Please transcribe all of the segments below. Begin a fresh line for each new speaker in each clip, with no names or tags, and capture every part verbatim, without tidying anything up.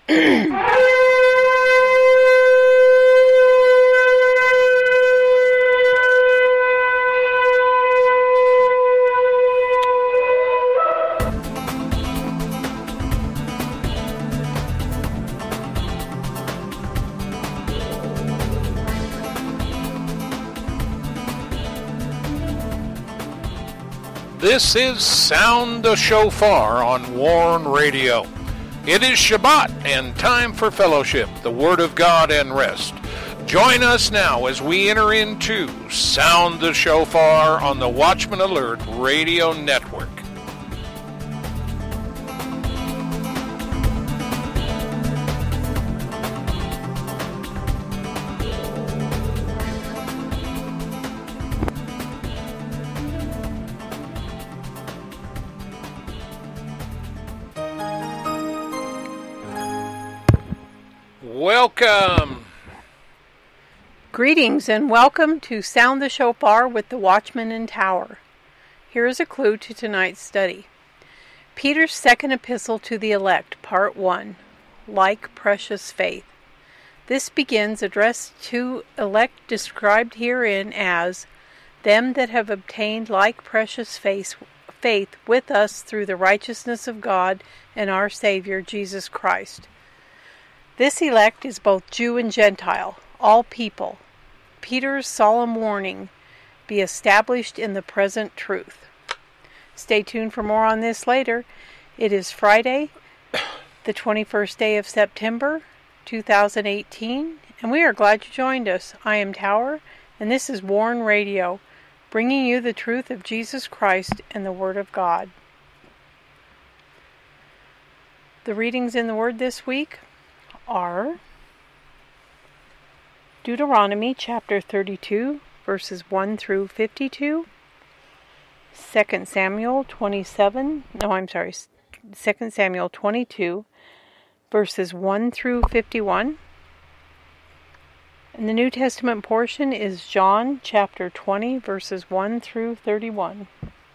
This is Sound the Shofar on Warn Radio. It is Shabbat and time for fellowship, the Word of God, and rest. Join us now as we enter into Sound the Shofar on the Watchman Alert Radio Network. Welcome.
Greetings and welcome to Sound the Shofar with the Watchman and Tower. Here is a clue to tonight's study. Peter's second epistle to the elect, part one, like precious faith. This begins addressed to elect described herein as them that have obtained like precious faith, faith with us through the righteousness of God and our Savior Jesus Christ. This elect is both Jew and Gentile, all people. Peter's solemn warning, be established in the present truth. Stay tuned for more on this later. It is Friday, the twenty-first day of September, two thousand eighteen, and we are glad you joined us. I am Tower, and this is Warn Radio, bringing you the truth of Jesus Christ and the Word of God. The readings in the Word this week are Deuteronomy chapter thirty-two, verses one through fifty-two, Second Samuel twenty-seven, no, I'm sorry, Second Samuel twenty-two, verses one through fifty-one, and the New Testament portion is John chapter twenty, verses one through thirty-one.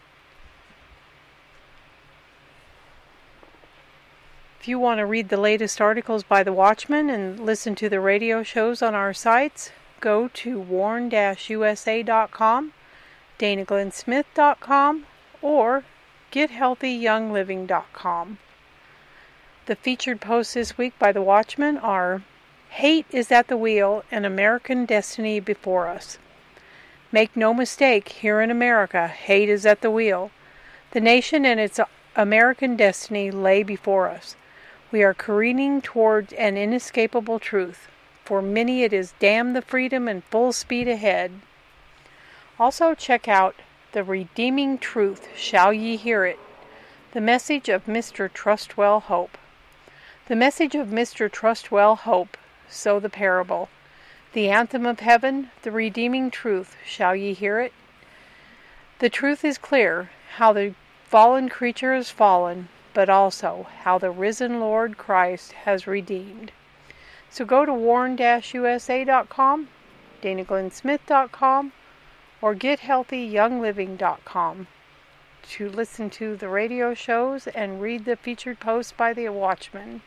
If you want to read the latest articles by the Watchman and listen to the radio shows on our sites, go to warn dash u s a dot com, dana glenn smith dot com, or get healthy young living dot com. The featured posts this week by the Watchman are Hate is at the Wheel and American Destiny Before Us. Make no mistake, here in America, hate is at the wheel. The nation and its American destiny lay before us. We are careening towards an inescapable truth. For many it is damn the freedom and full speed ahead. Also check out The Redeeming Truth, Shall Ye Hear It? The Message of Mister Trustwell Hope. The Message of Mister Trustwell Hope, so the parable. The Anthem of Heaven, The Redeeming Truth, Shall Ye Hear It? The truth is clear, how the fallen creature is fallen, but also how the risen Lord Christ has redeemed. So go to warn dash u s a dot com, dana glenn smith dot com, or get healthy young living dot com to listen to the radio shows and read the featured posts by the Watchman.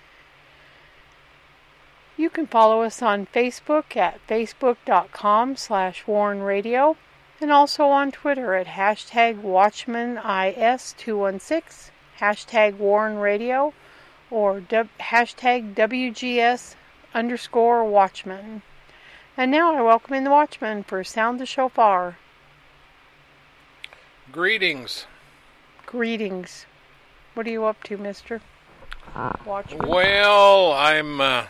You can follow us on Facebook at facebook dot com slash warn radio, and also on Twitter at hashtag watchman I S two one six, hashtag Warn Radio, or du- hashtag W G S underscore Watchman. And now I welcome in the Watchman for Sound the Shofar.
Greetings.
Greetings. What are you up to, Mister Watchman?
Well, I'm uh,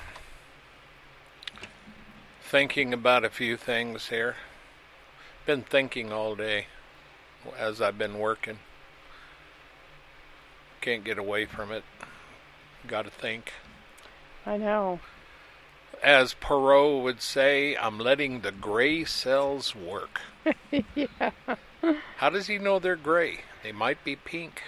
thinking about a few things here. Been thinking all day as I've been working. Can't get away from it. Got to think.
I know.
As Perot would say, I'm letting the gray cells work.
Yeah.
How does he know they're gray? They might be pink.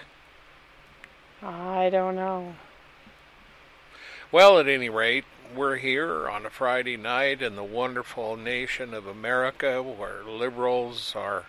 I don't know.
Well, at any rate, we're here on a Friday night in the wonderful nation of America where liberals are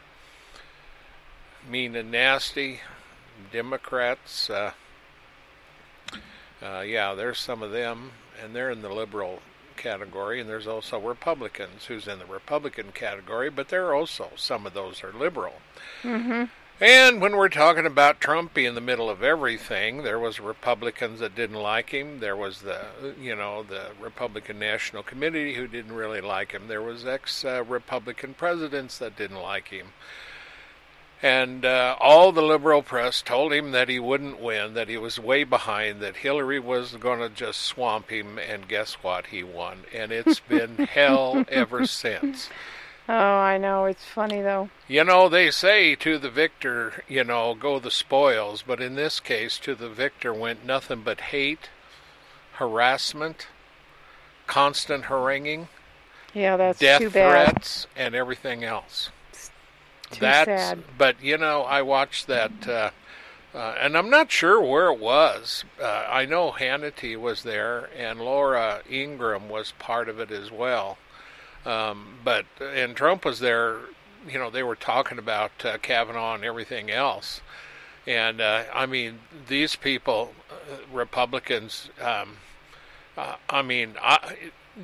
mean and nasty. Democrats uh, Uh, yeah, there's some of them, and they're in the liberal category, and there's also Republicans who's in the Republican category, but there are also some of those are liberal.
Mm-hmm.
And when we're talking about Trump being in the middle of everything, there was Republicans that didn't like him. There was the, you know, the Republican National Committee who didn't really like him. There was ex-Republican uh, presidents that didn't like him. And uh, all the liberal press told him that he wouldn't win, that he was way behind, that Hillary was going to just swamp him, and guess what? He won. And it's been hell ever since.
Oh, I know. It's funny, though.
You know, they say to the victor, you know, go the spoils, but in this case, to the victor went nothing but hate, harassment, constant haranguing,
yeah, that's
death
too bad.
threats, and everything else.
Too
That's,
sad.
But, you know, I watched that, uh, uh, and I'm not sure where it was. Uh, I know Hannity was there, and Laura Ingraham was part of it as well. Um, but, and Trump was there, you know, they were talking about uh, Kavanaugh and everything else. And, uh, I mean, these people, uh, Republicans, um, uh, I mean, I,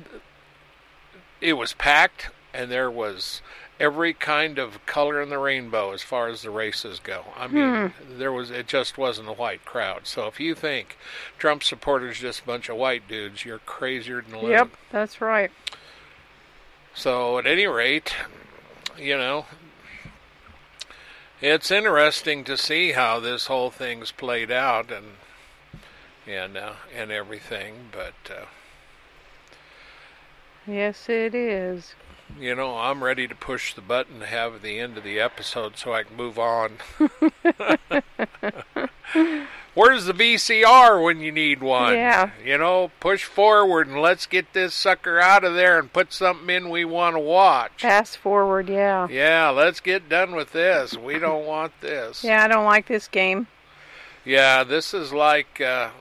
it was packed, and there was every kind of color in the rainbow as far as the races go. I mean, hmm. there was it just wasn't a white crowd. So if you think Trump supporters just a bunch of white dudes, you're crazier than a loon.
Yep, that's right.
So at any rate, you know, it's interesting to see how this whole thing's played out and and uh, and everything. But uh,
yes, it is.
You know, I'm ready to push the button to have the end of the episode so I can move on. Where's the V C R when you need one?
Yeah.
You know, push forward and let's get this sucker out of there and put something in we want to watch.
Fast forward, yeah.
Yeah, let's get done with this. We don't want this.
Yeah, I don't like this game.
Yeah, this is like uh,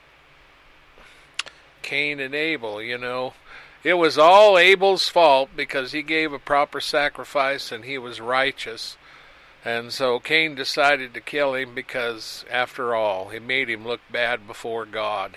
Cain and Abel, you know. It was all Abel's fault because he gave a proper sacrifice and he was righteous. And so Cain decided to kill him because, after all, he made him look bad before God.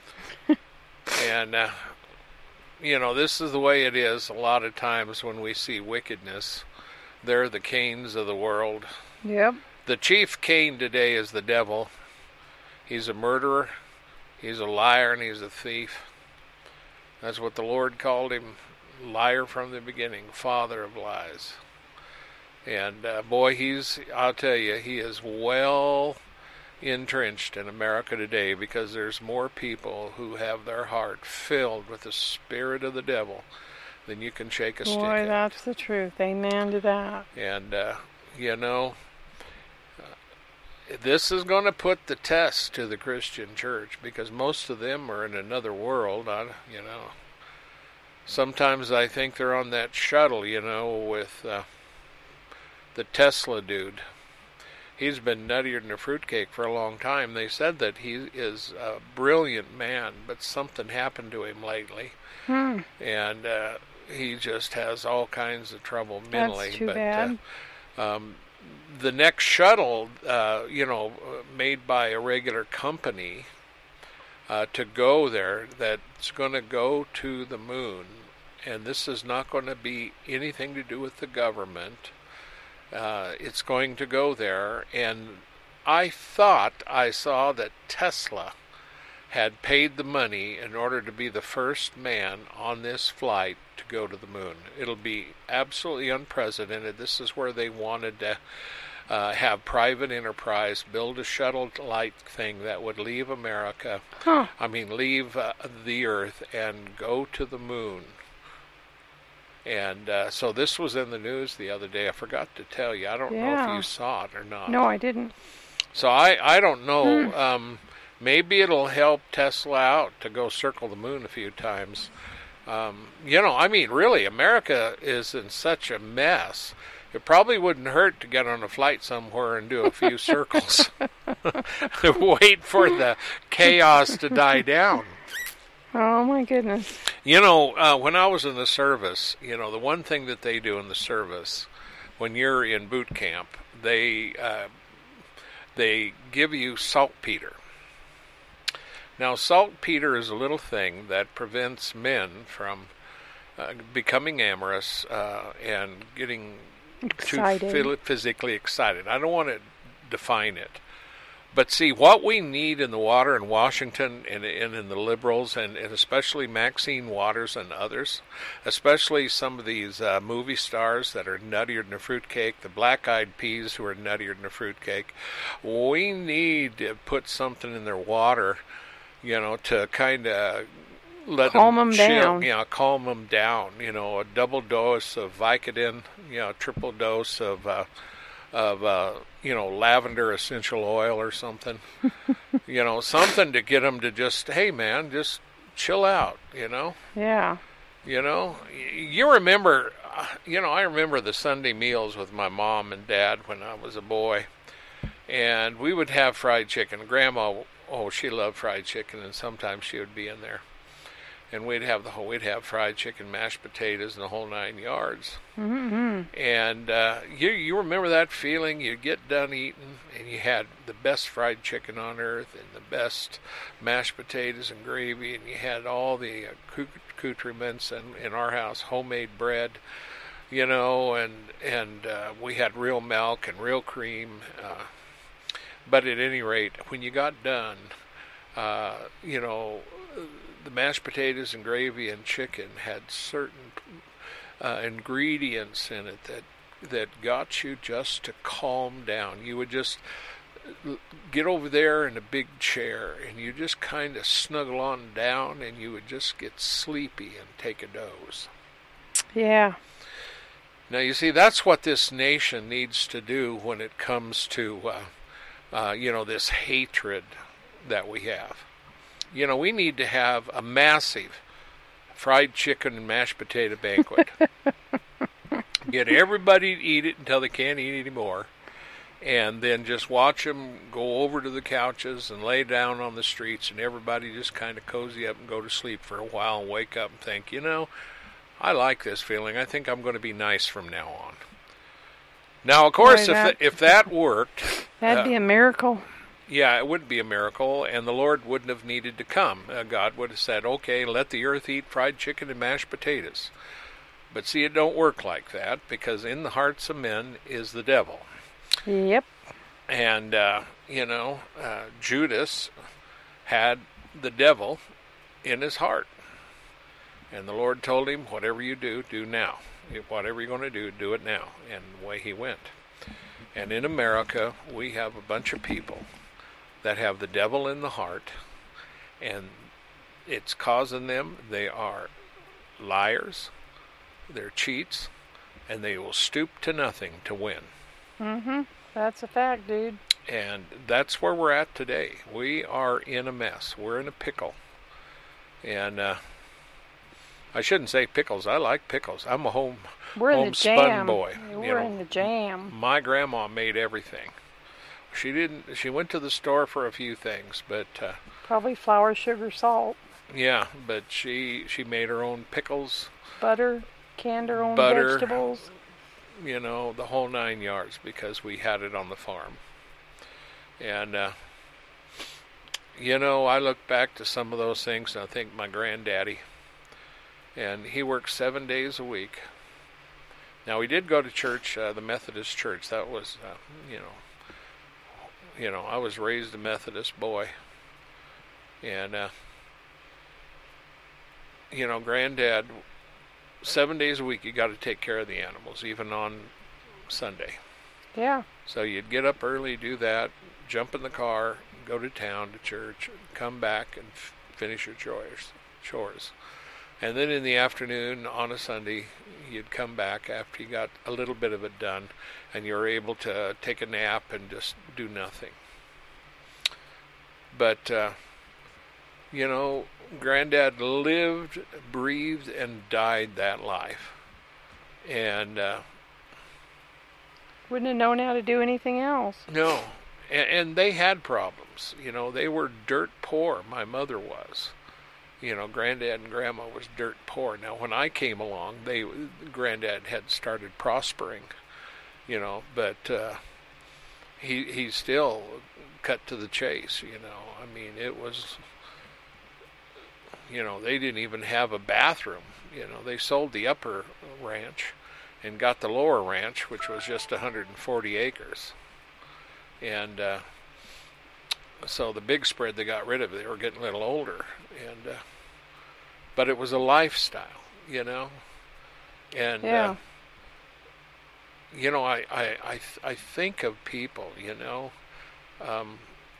and, uh, you know, this is the way it is a lot of times when we see wickedness. They're the Cains of the world.
Yep.
The chief Cain today is the devil. He's a murderer, he's a liar, and he's a thief. That's what the Lord called him, liar from the beginning, father of lies. And uh, boy, he's, I'll tell you, he is well entrenched in America today because there's more people who have their heart filled with the spirit of the devil than you can shake a stick at.
Boy, that's the truth. Amen to that.
And, uh, you know, uh, this is going to put the test to the Christian church because most of them are in another world, I, you know. Sometimes I think they're on that shuttle, you know, with uh, the Tesla dude. He's been nuttier than a fruitcake for a long time. They said that he is a brilliant man, but something happened to him lately.
Hmm.
And uh, he just has all kinds of trouble mentally.
That's too
but,
bad.
Uh, um, the next shuttle, uh, you know, made by a regular company uh, to go there, that's going to go to the moon. And this is not going to be anything to do with the government. Uh, it's going to go there. And I thought I saw that Tesla had paid the money in order to be the first man on this flight to go to the moon. It'll be absolutely unprecedented. This is where they wanted to uh, have private enterprise build a shuttle-like thing that would leave America,
huh.
I mean leave uh, the Earth and go to the moon. And uh, so this was in the news the other day. I forgot to tell you. I don't
yeah.
know if you saw it or not.
No, I didn't.
So I, I don't know.
Hmm.
Um, maybe it'll help Tesla out to go circle the moon a few times. Um, you know, I mean, really, America is in such a mess. It probably wouldn't hurt to get on a flight somewhere and do a few circles. Wait for the chaos to die down.
Oh, my goodness.
You know, uh, when I was in the service, you know, the one thing that they do in the service, when you're in boot camp, they uh, they give you saltpeter. Now, saltpeter is a little thing that prevents men from uh, becoming amorous uh, and getting
excited.
too physically excited. I don't want to define it. But see, what we need in the water in Washington and, and in the liberals, and, and especially Maxine Waters and others, especially some of these uh, movie stars that are nuttier than a fruitcake, the Black Eyed Peas who are nuttier than a fruitcake, we need to put something in their water, you know, to kind of let
calm
them,
them
chill,
down.
You know, calm them down. You know, a double dose of Vicodin, you know, a triple dose of uh, of uh, you know, lavender essential oil or something. You know, something to get them to just, hey man, just chill out. You know.
Yeah.
You know, you remember, you know, I remember the Sunday meals with my mom and dad when I was a boy, and we would have fried chicken. Grandma, oh, she loved fried chicken, and sometimes she would be in there. And we'd have the whole, we'd have fried chicken, mashed potatoes, and the whole nine yards.
Mm-hmm.
And uh, you you remember that feeling? You get done eating, and you had the best fried chicken on earth, and the best mashed potatoes and gravy, and you had all the uh, accoutrements, and in our house, homemade bread, you know, and and uh, we had real milk and real cream. Uh, but at any rate, when you got done, uh, you know, the mashed potatoes and gravy and chicken had certain uh, ingredients in it that that got you just to calm down. You would just get over there in a big chair and you just kind of snuggle on down and you would just get sleepy and take a doze.
Yeah.
Now, you see, that's what this nation needs to do when it comes to, uh, uh, you know, this hatred that we have. You know, we need to have a massive fried chicken and mashed potato banquet. Get everybody to eat it until they can't eat anymore. And then just watch them go over to the couches and lay down on the streets, and everybody just kind of cozy up and go to sleep for a while and wake up and think, you know, I like this feeling. I think I'm going to be nice from now on. Now, of course,
Boy,
if,
that,
th- if that worked...
That'd uh, be a miracle.
Yeah, it would be a miracle, and the Lord wouldn't have needed to come. Uh, God would have said, okay, let the earth eat fried chicken and mashed potatoes. But see, it don't work like that, because in the hearts of men is the devil.
Yep.
And, uh, you know, uh, Judas had the devil in his heart. And the Lord told him, whatever you do, do now. Whatever you're going to do, do it now. And away he went. And in America, we have a bunch of people that have the devil in the heart, and it's causing them, they are liars, they're cheats, and they will stoop to nothing to win.
Mm-hmm. That's a fact, dude.
And that's where we're at today. We are in a mess. We're in a pickle. And uh, I shouldn't say pickles. I like pickles. I'm a home
We're in the
homespun
jam.
boy.
We're
you know,
in the jam.
My grandma made everything. She didn't. She went to the store for a few things, but uh,
probably flour, sugar, salt.
Yeah, but she she made her own pickles,
butter, canned her own
butter,
vegetables.
You know, the whole nine yards, because we had it on the farm. And uh, you know, I look back to some of those things, and I think my granddaddy, and he worked seven days a week. Now, we did go to church, uh, the Methodist church. That was, uh, you know. You know, I was raised a Methodist boy, and, uh, you know, Granddad, seven days a week, you got to take care of the animals, even on Sunday.
Yeah.
So you'd get up early, do that, jump in the car, go to town, to church, come back and f- finish your chores, chores. And then in the afternoon on a Sunday, you'd come back after you got a little bit of it done, and you were able to take a nap and just do nothing. But, uh, you know, Granddad lived, breathed, and died that life. And uh,
wouldn't have known how to do anything else.
No. And, and they had problems. You know, they were dirt poor. My mother was. You know, Granddad and Grandma was dirt poor. Now, when I came along, they Granddad had started prospering, you know, but uh, he he still cut to the chase, you know. I mean, it was You know, they didn't even have a bathroom. You know, they sold the upper ranch and got the lower ranch, which was just one hundred forty acres. And uh, so the big spread they got rid of, they were getting a little older. And uh, but it was a lifestyle, you know. And
yeah.
uh, you know, I I I, th- I think of people, you know, um,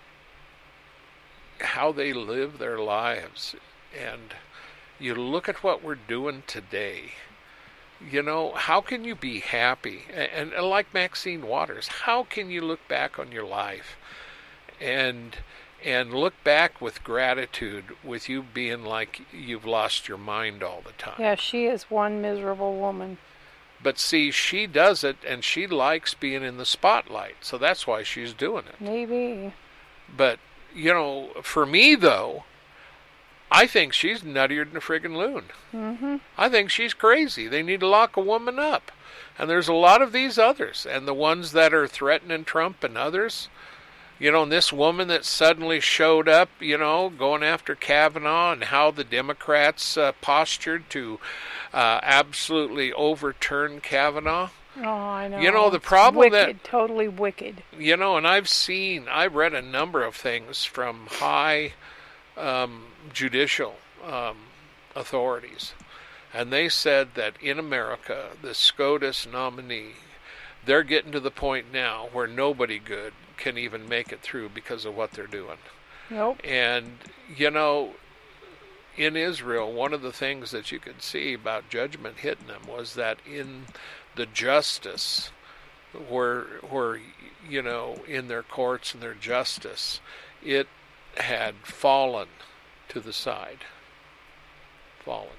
how they live their lives, and you look at what we're doing today. You know, how can you be happy? And, and like Maxine Waters, how can you look back on your life and and look back with gratitude, with you being like you've lost your mind all the time?
Yeah, she is one miserable woman.
But see, she does it, and she likes being in the spotlight, so that's why she's doing it.
Maybe.
But, you know, for me, though, I think she's nuttier than a friggin' loon.
Mm-hmm.
I think she's crazy. They need to lock a woman up. And there's a lot of these others. And the ones that are threatening Trump and others. You know, and this woman that suddenly showed up, you know, going after Kavanaugh, and how the Democrats uh, postured to uh, absolutely overturn Kavanaugh.
Oh, I know.
You know, the problem
wicked,
that...
totally wicked.
You know, and I've seen, I've read a number of things from high... Um, judicial um, authorities, and they said that in America, the SCOTUS nominee, they're getting to the point now where nobody good can even make it through because of what they're doing.
Nope.
And, you know, in Israel, one of the things that you could see about judgment hitting them was that in the justice, where, where you know, in their courts and their justice, it had fallen to the side. Fallen.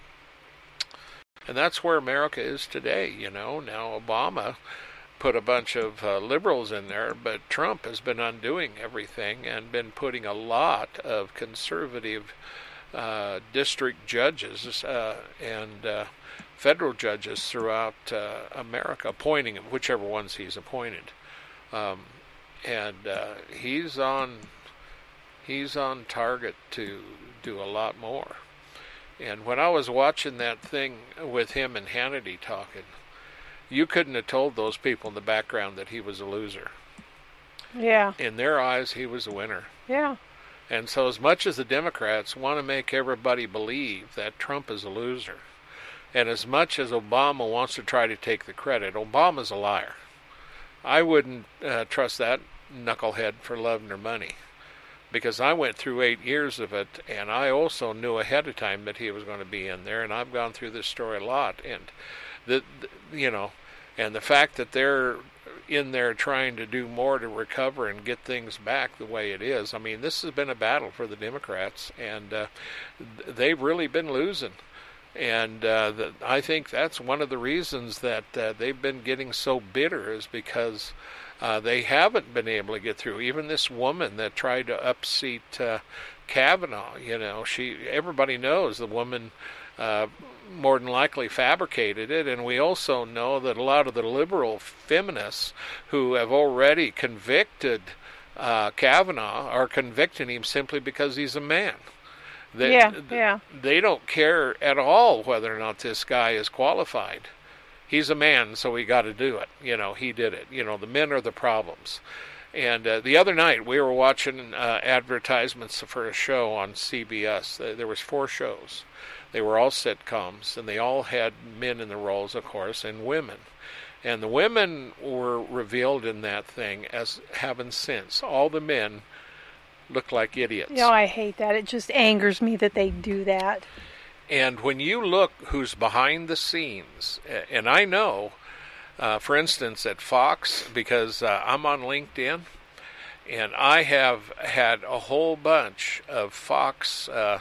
And that's where America is today, you know. Now Obama put a bunch of uh, liberals in there, but Trump has been undoing everything and been putting a lot of conservative uh, district judges uh, and uh, federal judges throughout uh, America, appointing them, whichever ones he's appointed. Um, and uh, he's on... He's on target to do a lot more. And when I was watching that thing with him and Hannity talking, you couldn't have told those people in the background that he was a loser.
Yeah.
In their eyes, he was a winner.
Yeah.
And so as much as the Democrats want to make everybody believe that Trump is a loser, and as much as Obama wants to try to take the credit, Obama's a liar. I wouldn't uh, trust that knucklehead for love nor money. Because I went through eight years of it, and I also knew ahead of time that he was going to be in there, and I've gone through this story a lot, and the, the you know, and the fact that they're in there trying to do more to recover and get things back the way it is. I mean, this has been a battle for the Democrats, and uh, they've really been losing. And uh, the, I think that's one of the reasons that uh, they've been getting so bitter, is because Uh, they haven't been able to get through. Even this woman that tried to upseat uh, Kavanaugh, you know, she. Everybody knows the woman uh, more than likely fabricated it, and we also know that a lot of the liberal feminists who have already convicted uh, Kavanaugh are convicting him simply because he's a man. They,
yeah, yeah.
They don't care at all whether or not this guy is qualified. He's a man, so we got to do it. You know, he did it. You know, the men are the problems. And uh, the other night, we were watching uh, advertisements for a show on C B S. There was four shows. They were all sitcoms, and they all had men in the roles, of course, and women. And the women were revealed in that thing as having sense. All the men looked like idiots.
You know, I hate that. It just angers me that they do that.
And when you look who's behind the scenes, and I know, uh, for instance, at Fox, because uh, I'm on LinkedIn, and I have had a whole bunch of Fox uh,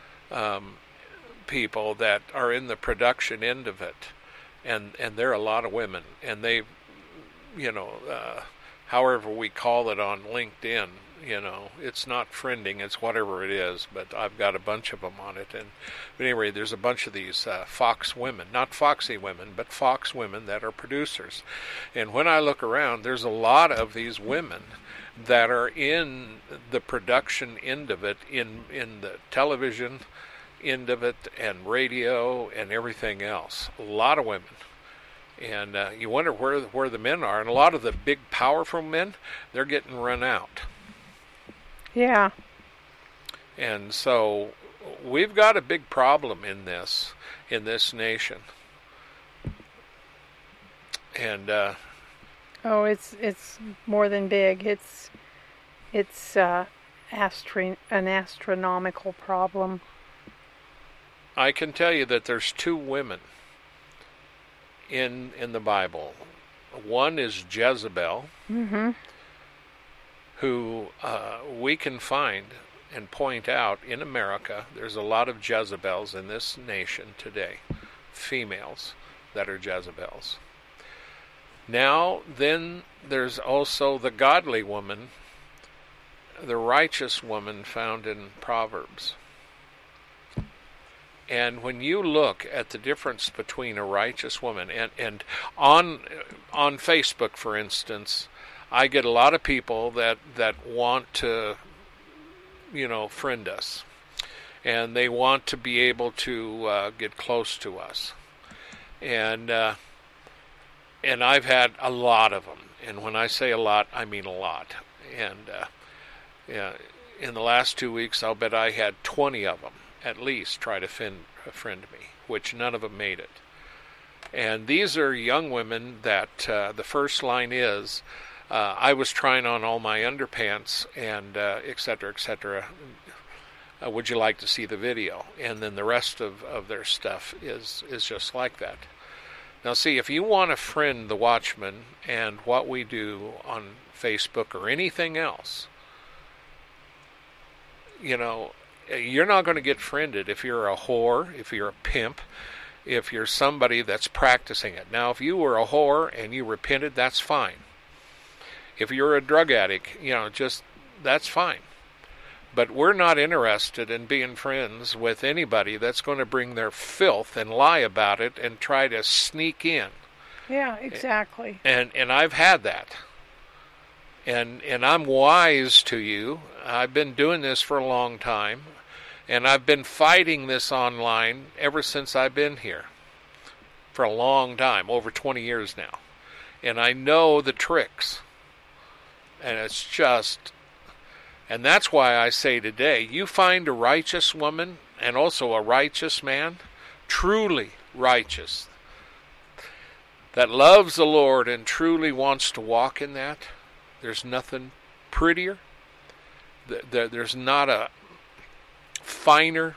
um, people that are in the production end of it, and, and there are a lot of women, and they, you know, uh, however we call it on LinkedIn, you know, it's not friending, it's whatever it is, but I've got a bunch of them on it. And but anyway, there's a bunch of these uh, Fox women, not Foxy women, but Fox women that are producers. And when I look around, there's a lot of these women that are in the production end of it, in in the television, end of it, and radio and everything else. A lot of women. And uh, you wonder where where the men are. And a lot of the big, powerful men, they're getting run out.
Yeah.
And so we've got a big problem in this, in this nation. And uh,
oh, it's it's more than big. It's it's uh, astri- an astronomical problem.
I can tell you that there's two women in in the Bible. One is Jezebel,
mm-hmm.
who uh, we can find and point out in America. There's a lot of Jezebels in this nation today, females that are Jezebels. Now, then, there's also the godly woman, the righteous woman found in Proverbs. And when you look at the difference between a righteous woman, and, and on on Facebook, for instance, I get a lot of people that, that want to, you know, friend us. And they want to be able to uh, get close to us. And uh, and I've had a lot of them. And when I say a lot, I mean a lot. And uh, yeah, in the last two weeks, I'll bet I had twenty of them at least try to friend, friend me, which none of them made it. And these are young women that uh, the first line is, uh, I was trying on all my underpants, and uh, et cetera, et cetera. Uh, would you like to see the video? And then the rest of, of their stuff is, is just like that. Now, see, if you want to friend the Watchman and what we do on Facebook or anything else, you know, you're not going to get friended if you're a whore, if you're a pimp, if you're somebody that's practicing it. Now, if you were a whore and you repented, that's fine. If you're a drug addict, you know, just, that's fine. But we're not interested in being friends with anybody that's going to bring their filth and lie about it and try to sneak in.
Yeah, exactly.
And and I've had that. And and I'm wise to you. I've been doing this for a long time. And I've been fighting this online ever since I've been here. For a long time, over twenty years now. And I know the tricks. And it's just... And that's why I say today, you find a righteous woman and also a righteous man, truly righteous, that loves the Lord and truly wants to walk in that. There's nothing prettier. There's not a finer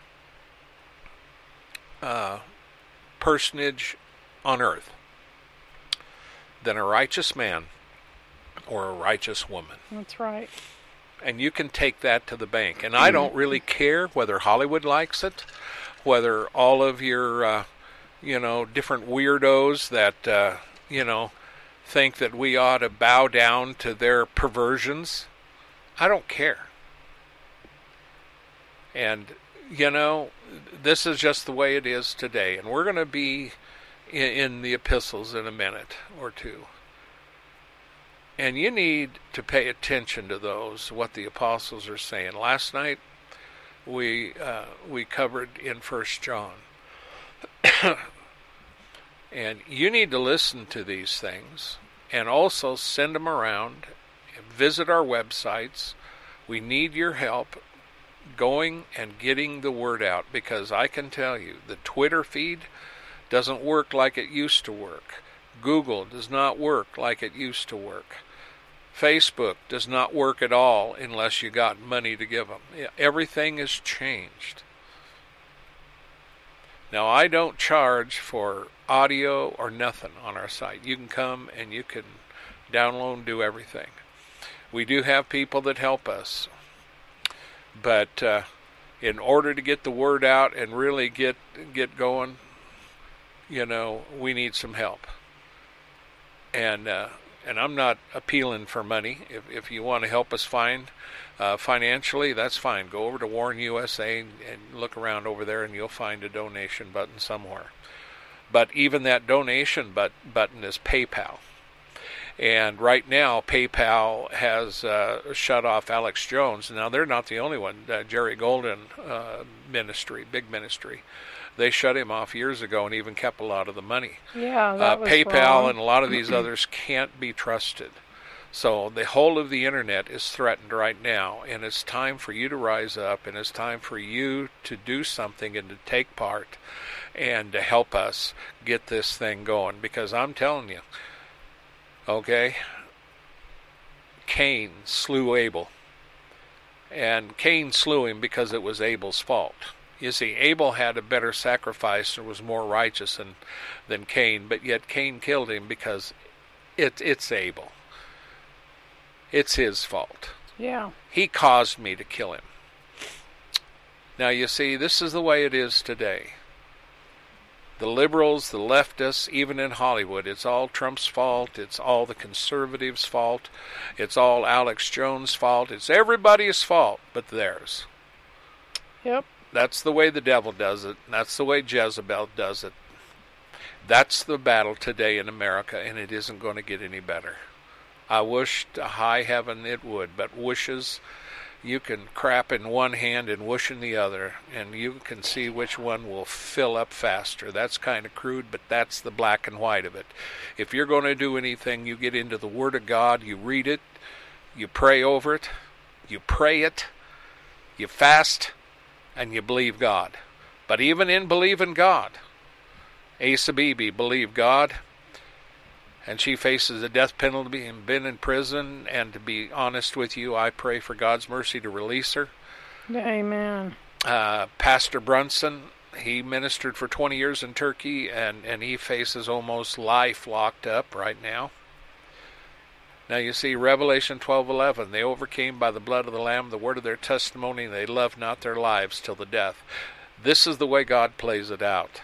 uh, personage on earth than a righteous man or a righteous woman.
That's right.
And you can take that to the bank. And I don't really care whether Hollywood likes it, whether all of your, uh, you know, different weirdos that, uh, you know, think that we ought to bow down to their perversions. I don't care. And, you know, this is just the way it is today. And we're going to be in, in the epistles in a minute or two. And you need to pay attention to those, what the apostles are saying. Last night, we uh, we covered in First John. And you need to listen to these things and also send them around. Visit our websites. We need your help going and getting the word out, because I can tell you, the Twitter feed doesn't work like it used to work. Google does not work like it used to work. Facebook does not work at all unless you got money to give them. Everything has changed. Now, I don't charge for audio or nothing on our site. You can come and you can download and do everything. We do have people that help us. But uh, in order to get the word out and really get get going, you know, we need some help. And uh, and I'm not appealing for money. If if you want to help us find uh, financially, that's fine. Go over to Warren U S A and, and look around over there, and you'll find a donation button somewhere. But even that donation but, button is PayPal. And right now, PayPal has uh, shut off Alex Jones. Now, they're not the only one. Uh, Jerry Golden uh, ministry, big ministry, they shut him off years ago and even kept a lot of the money.
Yeah, that
uh,
was
PayPal
wrong.
and a lot of these others can't be trusted. So the whole of the internet is threatened right now, and it's time for you to rise up, and it's time for you to do something and to take part and to help us get this thing going. Because I'm telling you, okay, Cain slew Abel, and Cain slew him because it was Abel's fault. You see, Abel had a better sacrifice and was more righteous than, than Cain, but yet Cain killed him because it, it's Abel. It's his fault.
Yeah.
He caused me to kill him. Now, you see, this is the way it is today. The liberals, the leftists, even in Hollywood, it's all Trump's fault. It's all the conservatives' fault. It's all Alex Jones' fault. It's everybody's fault but theirs.
Yep.
That's the way the devil does it. That's the way Jezebel does it. That's the battle today in America, and it isn't going to get any better. I wish to high heaven it would, but wishes, you can crap in one hand and wish in the other, and you can see which one will fill up faster. That's kind of crude, but that's the black and white of it. If you're going to do anything, you get into the Word of God, you read it, you pray over it, you pray it, you fast, and you believe God. But even in believing God, Asa Bibi believed God, and she faces the death penalty and been in prison. And to be honest with you, I pray for God's mercy to release her.
Amen.
Uh, Pastor Brunson, he ministered for twenty years in Turkey, and, and he faces almost life locked up right now. Now you see, Revelation twelve eleven, they overcame by the blood of the Lamb, the word of their testimony, and they loved not their lives till the death. This is the way God plays it out.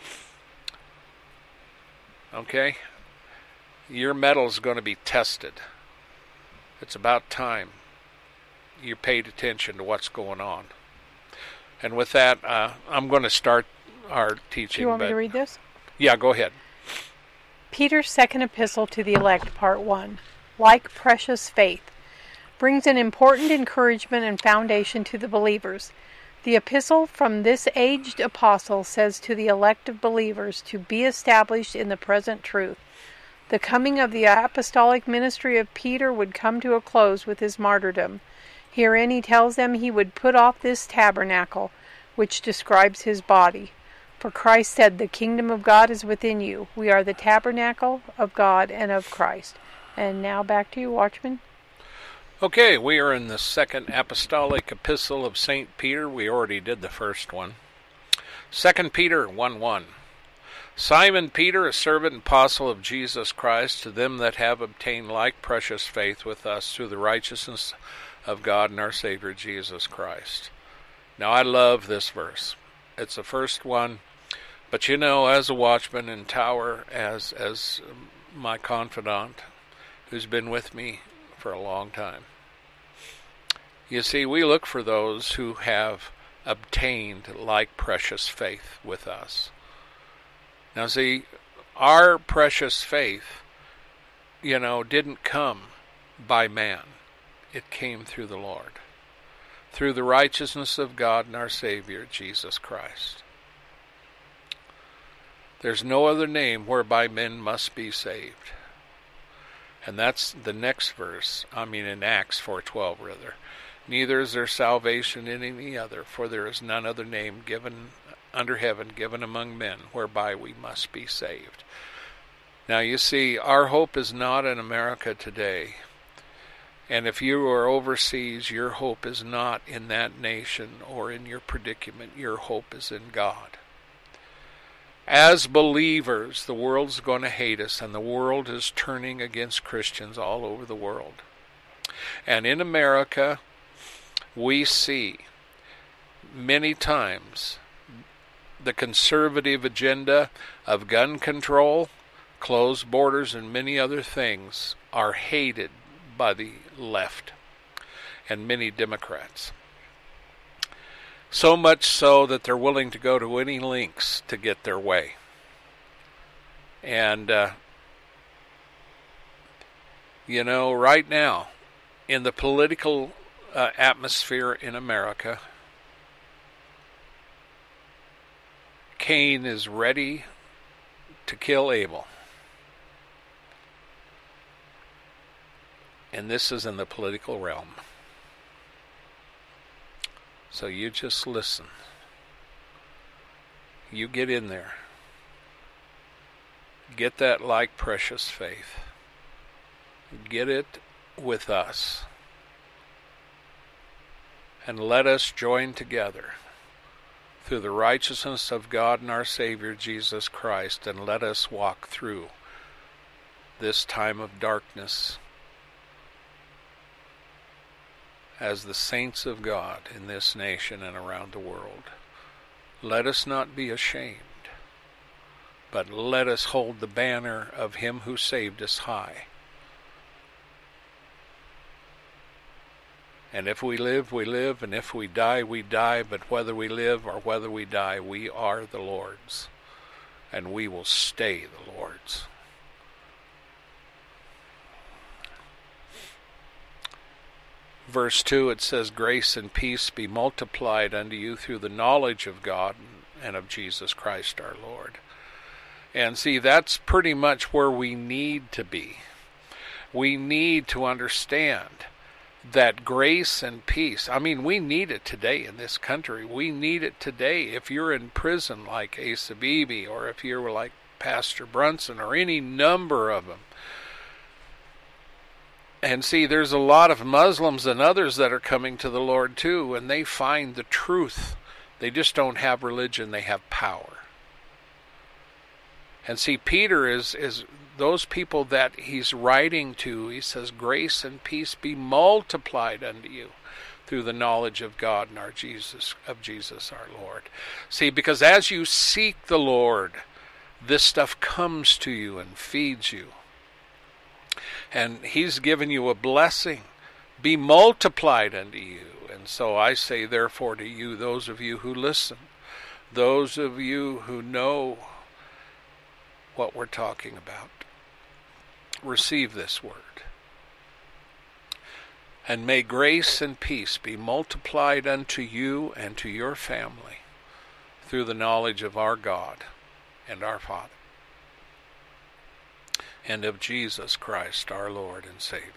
Okay? Your metal is going to be tested. It's about time you paid attention to what's going on. And with that, uh, I'm going to start our teaching.
Do you want
but,
me to read this?
Yeah, go ahead.
Peter's second epistle to the elect, part one. Like precious faith, brings an important encouragement and foundation to the believers. The epistle from this aged apostle says to the elect of believers to be established in the present truth. The coming of the apostolic ministry of Peter would come to a close with his martyrdom. Herein he tells them he would put off this tabernacle, which describes his body. For Christ said, the kingdom of God is within you. We are the tabernacle of God and of Christ. And now back to you, Watchman.
Okay, we are in the second apostolic epistle of Saint Peter. We already did the first one. Second Peter one one. Simon Peter, a servant and apostle of Jesus Christ, to them that have obtained like precious faith with us through the righteousness of God and our Savior Jesus Christ. Now I love this verse. It's the first one, but you know, as a watchman in Tower, as as my confidant, who's been with me for a long time, you see, we look for those who have obtained like precious faith with us. Now see, our precious faith, you know, didn't come by man. It came through the Lord, through the righteousness of God and our Savior, Jesus Christ. There's no other name whereby men must be saved. And that's the next verse, I mean in Acts four twelve rather. Neither is there salvation in any other, for there is none other name given under heaven, given among men, whereby we must be saved. Now you see, our hope is not in America today. And if you are overseas, your hope is not in that nation or in your predicament. Your hope is in God. As believers, the world's going to hate us, and the world is turning against Christians all over the world. And in America, we see many times the conservative agenda of gun control, closed borders, and many other things are hated by the left and many Democrats. So much so that they're willing to go to any lengths to get their way. And uh, You know, right now, in the political uh, atmosphere in America, Cain is ready to kill Abel. And this is in the political realm. So you just listen. You get in there. Get that like precious faith. Get it with us. And let us join together through the righteousness of God and our Savior Jesus Christ, and let us walk through this time of darkness as the saints of God in this nation and around the world. Let us not be ashamed, but let us hold the banner of Him who saved us high. And if we live, we live, and if we die, we die, but whether we live or whether we die, we are the Lord's, and we will stay the Lord's. Verse two, it says, grace and peace be multiplied unto you through the knowledge of God and of Jesus Christ our Lord. And see, that's pretty much where we need to be. We need to understand that grace and peace, I mean, we need it today in this country. We need it today. If you're in prison like Asa Bibi, or if you're like Pastor Brunson, or any number of them. And see, there's a lot of Muslims and others that are coming to the Lord too, and they find the truth. They just don't have religion, they have power. And see, Peter is, is those people that he's writing to, he says, grace and peace be multiplied unto you through the knowledge of God and our Jesus, of Jesus our Lord. See, because as you seek the Lord, this stuff comes to you and feeds you. And He's given you a blessing. Be multiplied unto you. And so I say, therefore, to you, those of you who listen, those of you who know what we're talking about, receive this word. And may grace and peace be multiplied unto you and to your family through the knowledge of our God and our Father, and of Jesus Christ, our Lord and Savior.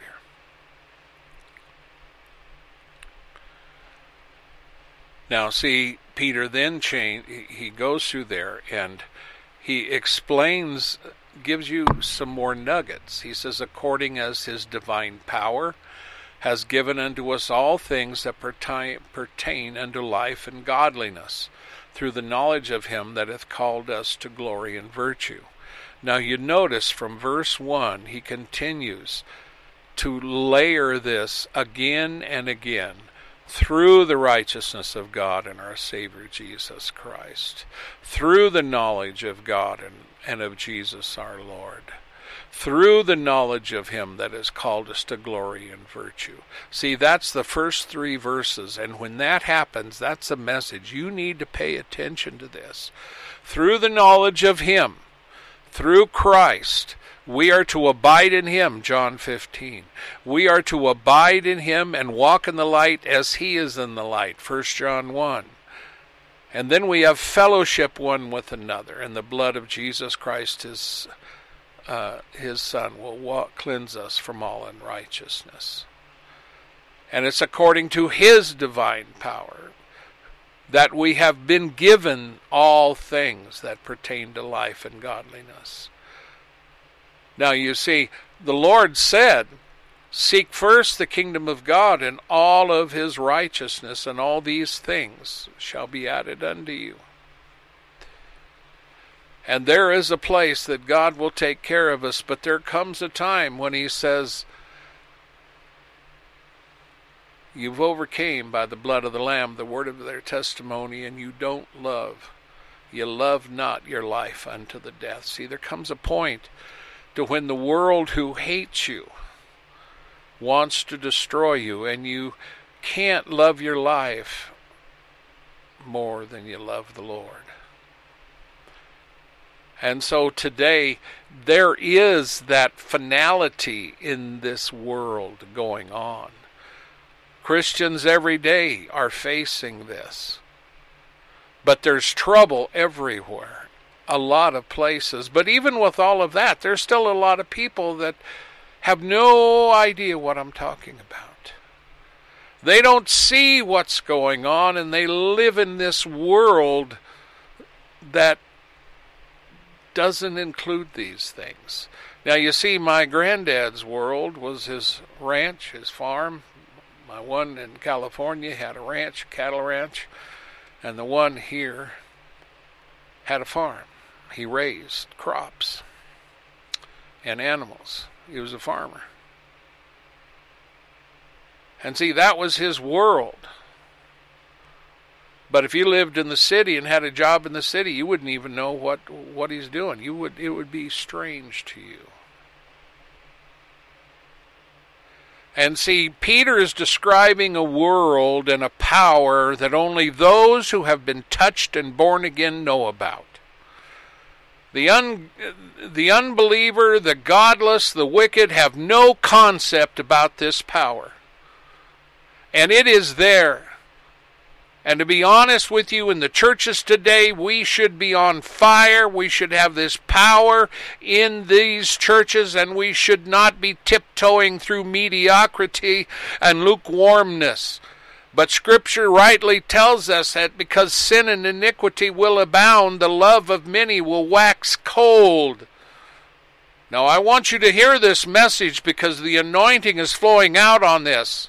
Now see, Peter then change, he goes through there and he explains, gives you some more nuggets. He says, according as His divine power has given unto us all things that pertain, pertain unto life and godliness, through the knowledge of Him that hath called us to glory and virtue. Now you notice from verse one, he continues to layer this again and again, through the righteousness of God and our Savior Jesus Christ, through the knowledge of God and, and of Jesus our Lord, through the knowledge of Him that has called us to glory and virtue. See, that's the first three verses, and when that happens, that's a message. You need to pay attention to this. Through the knowledge of Him, through Christ, we are to abide in Him, John fifteen. We are to abide in Him and walk in the light as He is in the light, First John one. And then we have fellowship one with another, and the blood of Jesus Christ, His, uh, His Son, will walk, cleanse us from all unrighteousness. And it's according to His divine power that we have been given all things that pertain to life and godliness. Now you see, the Lord said, seek first the kingdom of God and all of His righteousness, and all these things shall be added unto you. And there is a place that God will take care of us, but there comes a time when He says, you've overcame by the blood of the Lamb, the word of their testimony, and you don't love. You love not your life unto the death. See, there comes a point to when the world who hates you wants to destroy you, and you can't love your life more than you love the Lord. And so today, there is that finality in this world going on. Christians every day are facing this. But there's trouble everywhere, a lot of places. But even with all of that, there's still a lot of people that have no idea what I'm talking about. They don't see what's going on, and they live in this world that doesn't include these things. Now, you see, my granddad's world was his ranch, his farm. My one in California had a ranch, a cattle ranch, and the one here had a farm. He raised crops and animals. He was a farmer. And see, that was his world. But if you lived in the city and had a job in the city, you wouldn't even know what, what he's doing. You would, it would be strange to you. And see, Peter is describing a world and a power that only those who have been touched and born again know about. The un, the unbeliever, the godless, the wicked have no concept about this power. And it is there. And to be honest with you, in the churches today, we should be on fire. We should have this power in these churches, and we should not be tiptoeing through mediocrity and lukewarmness. But Scripture rightly tells us that because sin and iniquity will abound, the love of many will wax cold. Now, I want you to hear this message because the anointing is flowing out on this.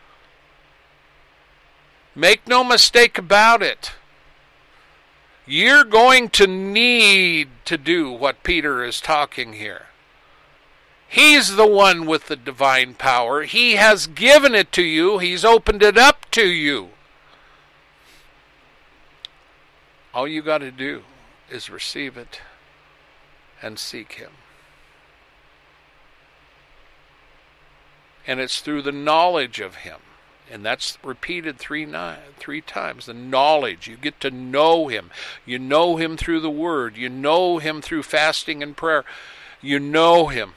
Make no mistake about it. You're going to need to do what Peter is talking here. He's the one with the divine power. He has given it to you. He's opened it up to you. All you got to do is receive it and seek Him. And it's through the knowledge of Him. And that's repeated three, nine, three times. The knowledge. You get to know Him. You know Him through the Word. You know Him through fasting and prayer. You know Him.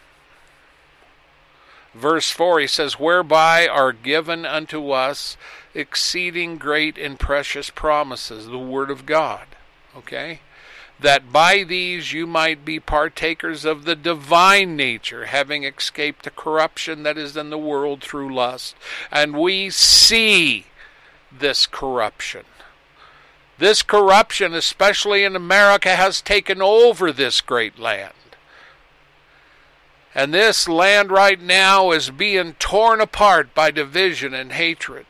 Verse four, he says, whereby are given unto us exceeding great and precious promises, the Word of God. Okay? That by these you might be partakers of the divine nature, having escaped the corruption that is in the world through lust. And we see this corruption. This corruption, especially in America, has taken over this great land. And this land right now is being torn apart by division and hatred.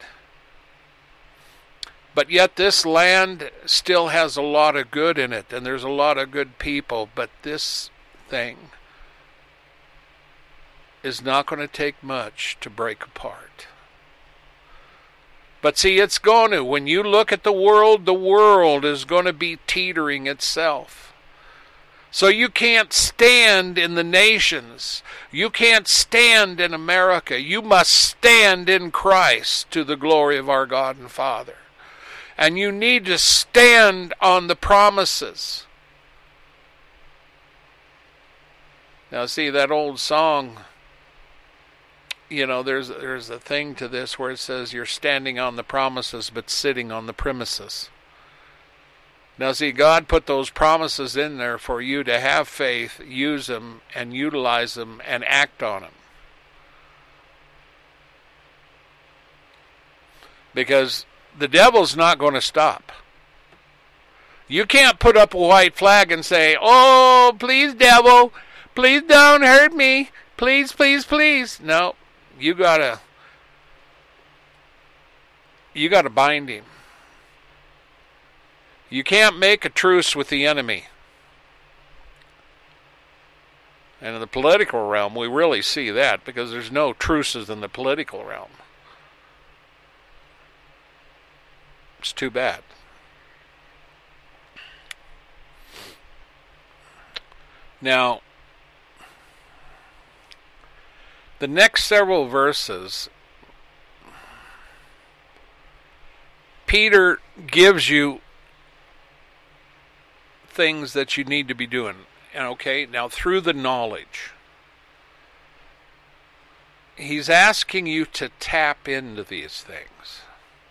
But yet this land still has a lot of good in it, and there's a lot of good people. But this thing is not going to take much to break apart. But see, it's going to. When you look at the world, the world is going to be teetering itself. So you can't stand in the nations. You can't stand in America. You must stand in Christ to the glory of our God and Father. And you need to stand on the promises. Now see, that old song, you know, there's there's a thing to this where it says you're standing on the promises but sitting on the premises. Now see, God put those promises in there for you to have faith, use them, and utilize them, and act on them. Because the devil's not going to stop. You can't put up a white flag and say, oh, please, devil, please don't hurt me. Please, please, please. No, you gotta, you gotta bind him. You can't make a truce with the enemy. And in the political realm, we really see that because there's no truces in the political realm. It's too bad. Now, the next several verses, Peter gives you things that you need to be doing. And okay, now through the knowledge, he's asking you to tap into these things.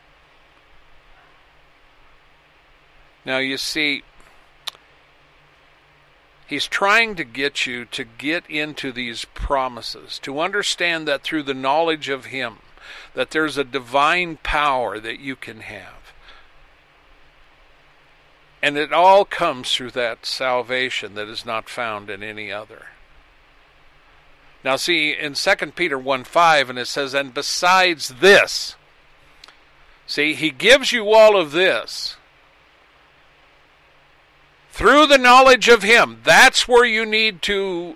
Now you see, he's trying to get you to get into these promises, to understand that through the knowledge of him, that there's a divine power that you can have. And it all comes through that salvation that is not found in any other. Now see, in Second Peter one five, and it says, and besides this, see, he gives you all of this. Through the knowledge of him, that's where you need to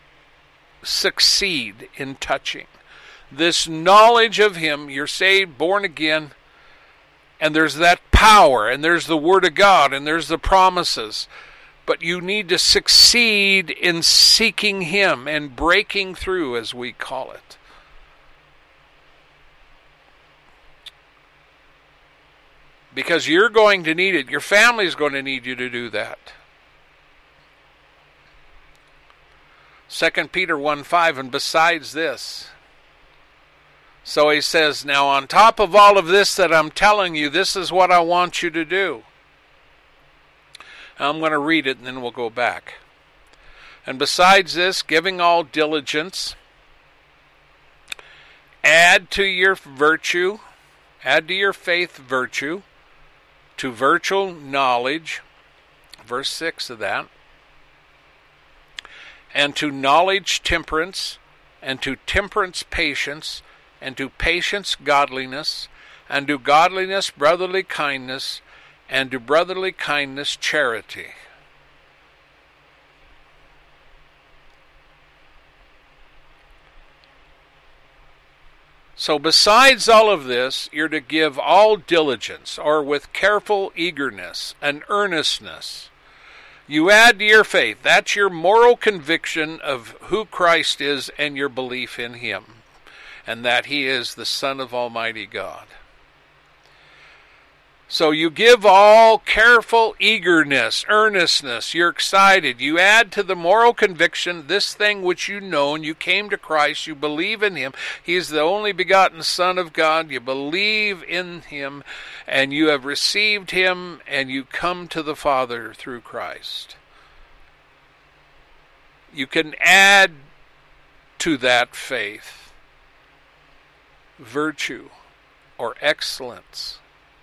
succeed in touching. This knowledge of him, you're saved, born again, and there's that power, and there's the Word of God, and there's the promises. But you need to succeed in seeking him and breaking through, as we call it. Because you're going to need it. Your family's going to need you to do that. Second Peter one five, and besides this. So he says, now on top of all of this that I'm telling you, this is what I want you to do. I'm going to read it and then we'll go back. And besides this, giving all diligence, add to your virtue, add to your faith virtue, to virtue knowledge, verse six of that, and to knowledge temperance, and to temperance patience, and to patience godliness, and to godliness brotherly kindness, and to brotherly kindness charity. So besides all of this, you're to give all diligence, or with careful eagerness and earnestness. You add to your faith. That's your moral conviction of who Christ is and your belief in him, and that he is the Son of Almighty God. So you give all careful eagerness, earnestness, you're excited. You add to the moral conviction this thing which you know, and you came to Christ, you believe in him. He is the only begotten Son of God. You believe in him, and you have received him, and you come to the Father through Christ. You can add to that faith virtue or excellence.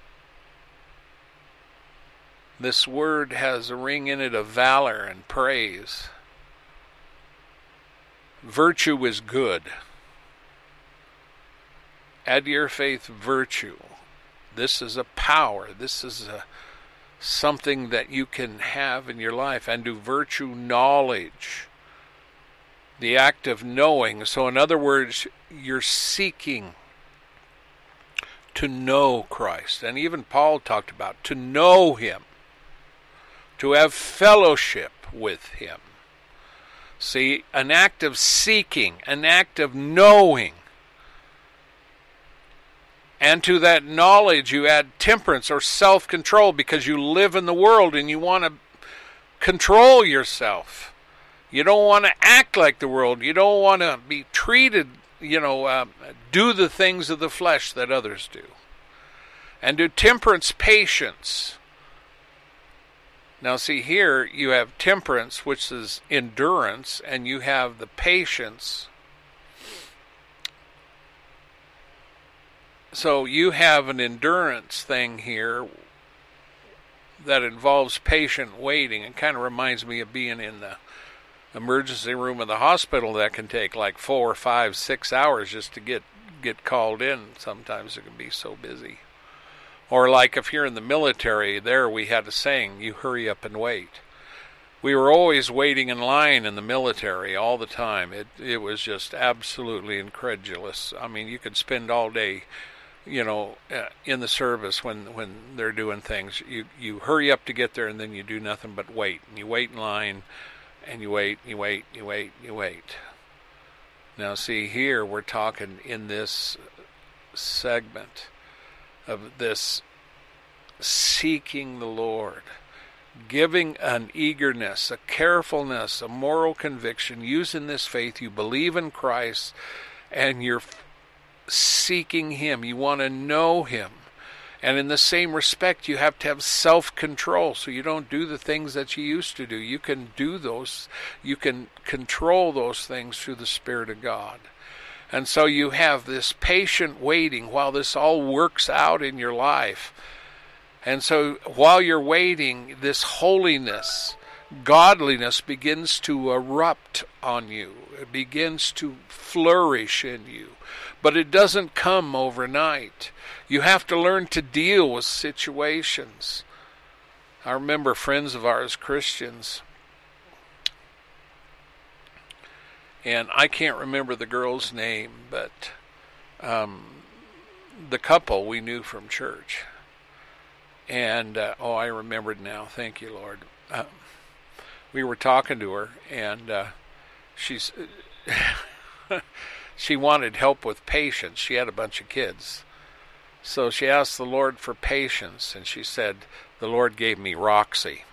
This word has a ring in it of valor and praise. Virtue is good. Add to your faith virtue. This is a power. This is a, something that you can have in your life. And to virtue knowledge. The act of knowing. So in other words, you're seeking to know Christ. And even Paul talked about to know him. To have fellowship with him. See, an act of seeking, an act of knowing. And to that knowledge you add temperance or self-control, because you live in the world and you want to control yourself. You don't want to act like the world. You don't want to be treated, you know, uh, do the things of the flesh that others do. And to temperance, patience. Now see, here you have temperance, which is endurance, and you have the patience. So you have an endurance thing here that involves patient waiting. It kind of reminds me of being in the emergency room of the hospital. That can take like four, five, six hours just to get, get called in. Sometimes it can be so busy. Or like if you're in the military, there we had a saying, you hurry up and wait. We were always waiting in line in the military all the time. It it was just absolutely incredulous. I mean, you could spend all day, you know, uh, in the service when, when they're doing things. You, you hurry up to get there and then you do nothing but wait. And you wait in line and you wait, you wait, you wait, you wait. Now see, here we're talking in this segment of this seeking the Lord, giving an eagerness, a carefulness, a moral conviction, using this faith. You believe in Christ, and you're seeking Him. You want to know Him. And in the same respect, you have to have self-control, so you don't do the things that you used to do. You can do those, you can control those things through the Spirit of God. And so you have this patient waiting while this all works out in your life. And so while you're waiting, this holiness, godliness begins to erupt on you. It begins to flourish in you. But it doesn't come overnight. You have to learn to deal with situations. I remember friends of ours, Christians, and I can't remember the girl's name, but um, the couple we knew from church. And, uh, oh, I remembered now. Thank you, Lord. Um, we were talking to her, and uh, she's she wanted help with patience. She had a bunch of kids. So she asked the Lord for patience, and she said, the Lord gave me Roxy.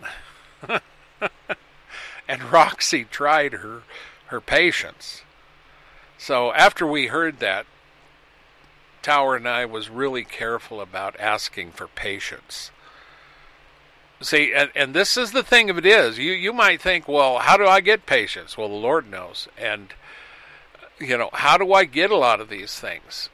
And Roxy tried her, her patience. So after we heard that, Tower and I was really careful about asking for patience. See, and, and this is the thing of it is, you, you might think, well, how do I get patience? Well, the Lord knows. And, you know, how do I get a lot of these things?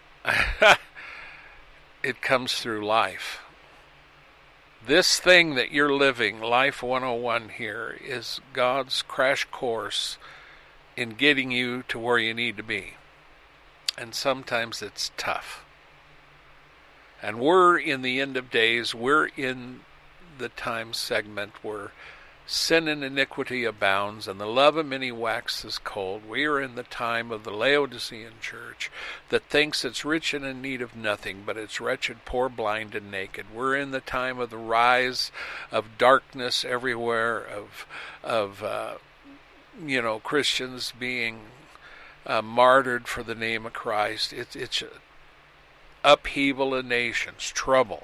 It comes through life. This thing that you're living, Life one oh one here, is God's crash course in getting you to where you need to be. And sometimes it's tough. And we're in the end of days. We're in the time segment where sin and iniquity abounds, and the love of many waxes cold. We are in the time of the Laodicean church that thinks it's rich and in need of nothing, but it's wretched, poor, blind, and naked. We're in the time of the rise of darkness everywhere, of, of uh, you know, Christians being uh, martyred for the name of Christ. It's it's upheaval of nations, trouble.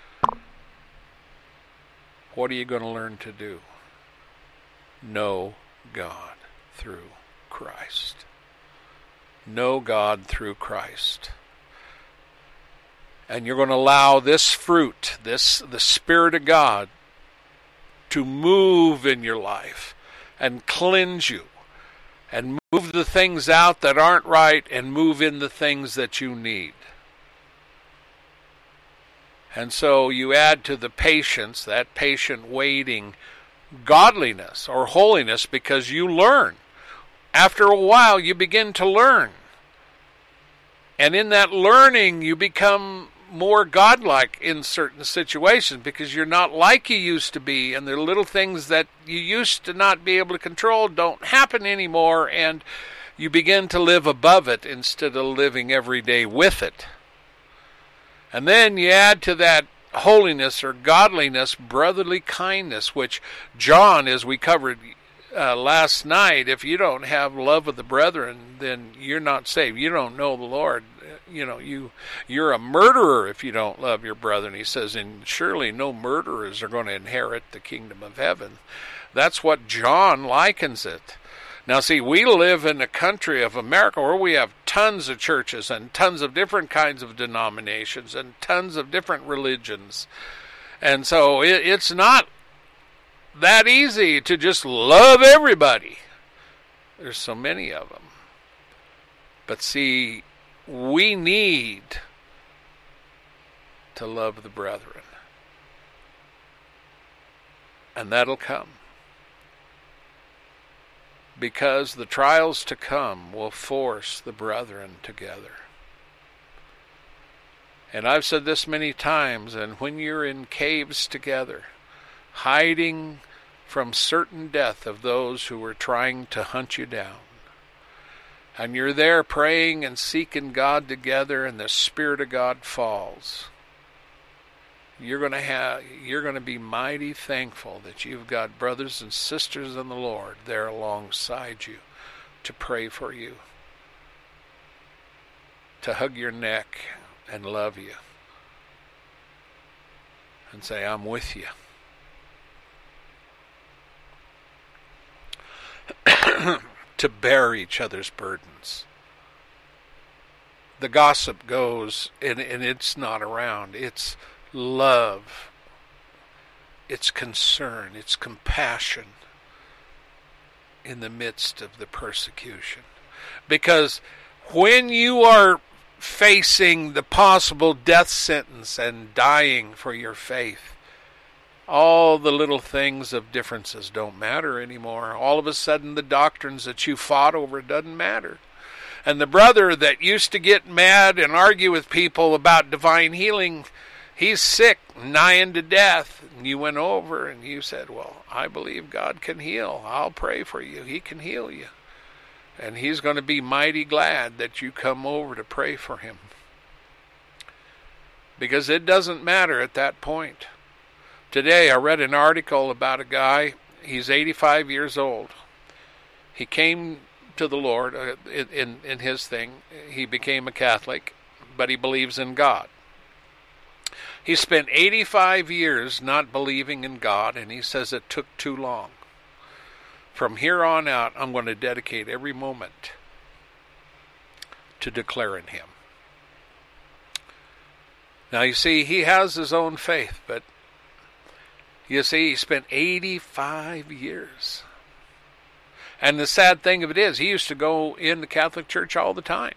What are you going to learn to do? Know God through Christ. Know God through Christ. And you're going to allow this fruit, this the Spirit of God, to move in your life and cleanse you and move the things out that aren't right and move in the things that you need. And so you add to the patience, that patient waiting, godliness or holiness, because you learn. After a while, you begin to learn. And in that learning, you become more godlike in certain situations because you're not like you used to be, and the little things that you used to not be able to control don't happen anymore, and you begin to live above it instead of living every day with it. And then you add to that holiness or godliness, brotherly kindness, which John, as we covered uh, last night, if you don't have love of the brethren, then you're not saved. You don't know the Lord. You know, you, you're a murderer if you don't love your brethren. He says, and surely no murderers are going to inherit the kingdom of heaven. That's what John likens it. Now, see, we live in a country of America where we have tons of churches and tons of different kinds of denominations and tons of different religions. And so it, it's not that easy to just love everybody. There's so many of them. But see, we need to love the brethren. And that'll come. Because the trials to come will force the brethren together. And I've said this many times, and when you're in caves together, hiding from certain death of those who are trying to hunt you down, and you're there praying and seeking God together, and the Spirit of God falls, you're going to have you're going to be mighty thankful that you've got brothers and sisters in the Lord there alongside you to pray for you, to hug your neck and love you and say, I'm with you. to bear each other's burdens. The gossip goes, and, and it's not around. It's love. It's concern. It's compassion in the midst of the persecution. Because when you are facing the possible death sentence and dying for your faith, all the little things of differences don't matter anymore. All of a sudden, the doctrines that you fought over doesn't matter. And the brother that used to get mad and argue with people about divine healing, he's sick, nigh to death. And you went over and you said, well, I believe God can heal. I'll pray for you. He can heal you. And he's going to be mighty glad that you come over to pray for him. Because it doesn't matter at that point. Today I read an article about a guy, he's eighty-five years old. He came to the Lord uh, in, in his thing. He became a Catholic, but he believes in God. He spent eighty-five years not believing in God, and he says it took too long. From here on out, I'm going to dedicate every moment to declaring him. Now, you see, he has his own faith, but you see, he spent eighty-five years. And the sad thing of it is, he used to go in the Catholic Church all the time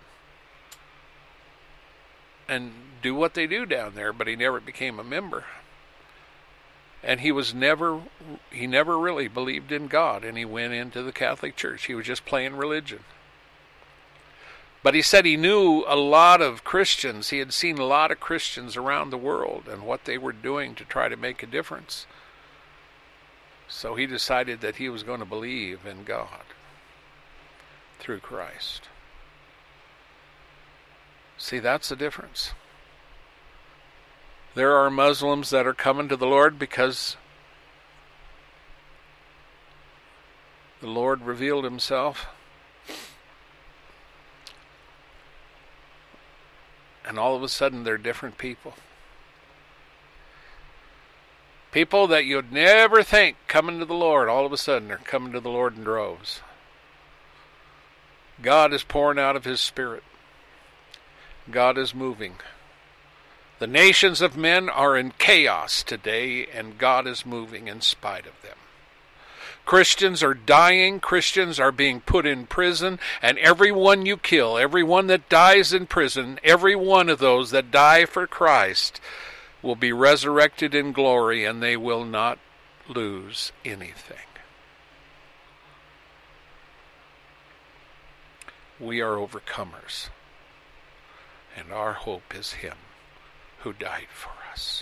and do what they do down there, but he never became a member. And he was never, he never really believed in God, and he went into the Catholic Church. He was just playing religion. But he said he knew a lot of Christians. He had seen a lot of Christians around the world and what they were doing to try to make a difference. So he decided that he was going to believe in God through Christ. See, that's the difference. There are Muslims that are coming to the Lord because the Lord revealed himself. And all of a sudden they're different people. People that you'd never think coming to the Lord, all of a sudden they're coming to the Lord in droves. God is pouring out of his Spirit. God is moving. The nations of men are in chaos today, and God is moving in spite of them. Christians are dying. Christians are being put in prison, and everyone you kill, everyone that dies in prison, every one of those that die for Christ will be resurrected in glory, and they will not lose anything. We are overcomers, and our hope is him who died for us.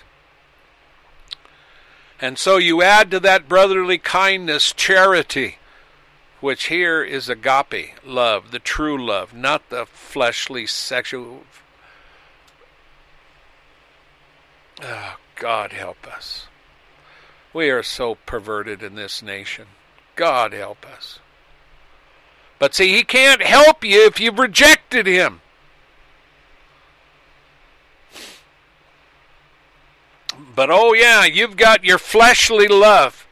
And so you add to that brotherly kindness charity, which here is agape love, the true love, not the fleshly sexual. Oh, God help us. We are so perverted in this nation. God help us. But see, he can't help you if you've rejected him. But oh yeah, you've got your fleshly love.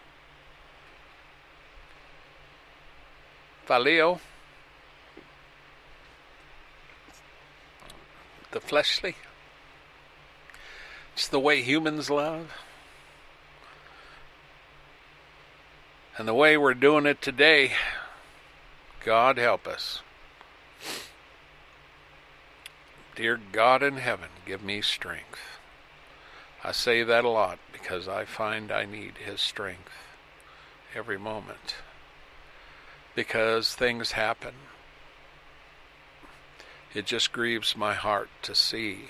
Phileo. The fleshly. It's the way humans love. And the way we're doing it today, God help us. Dear God in heaven, give me strength. I say that a lot because I find I need his strength every moment. Because things happen. It just grieves my heart to see.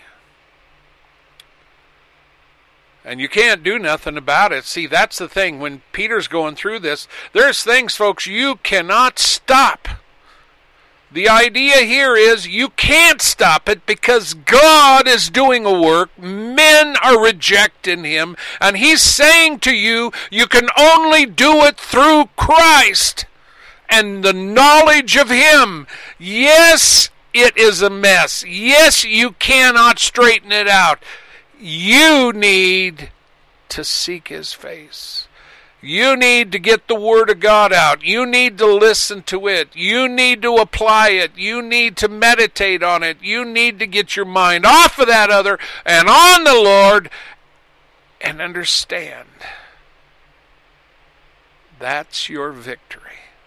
And you can't do nothing about it. See, that's the thing. When Peter's going through this, there's things, folks, you cannot stop. The idea here is you can't stop it because God is doing a work. Men are rejecting him. And he's saying to you, you can only do it through Christ and the knowledge of him. Yes, it is a mess. Yes, you cannot straighten it out. You need to seek his face. You need to get the Word of God out. You need to listen to it. You need to apply it. You need to meditate on it. You need to get your mind off of that other and on the Lord and understand. That's your victory.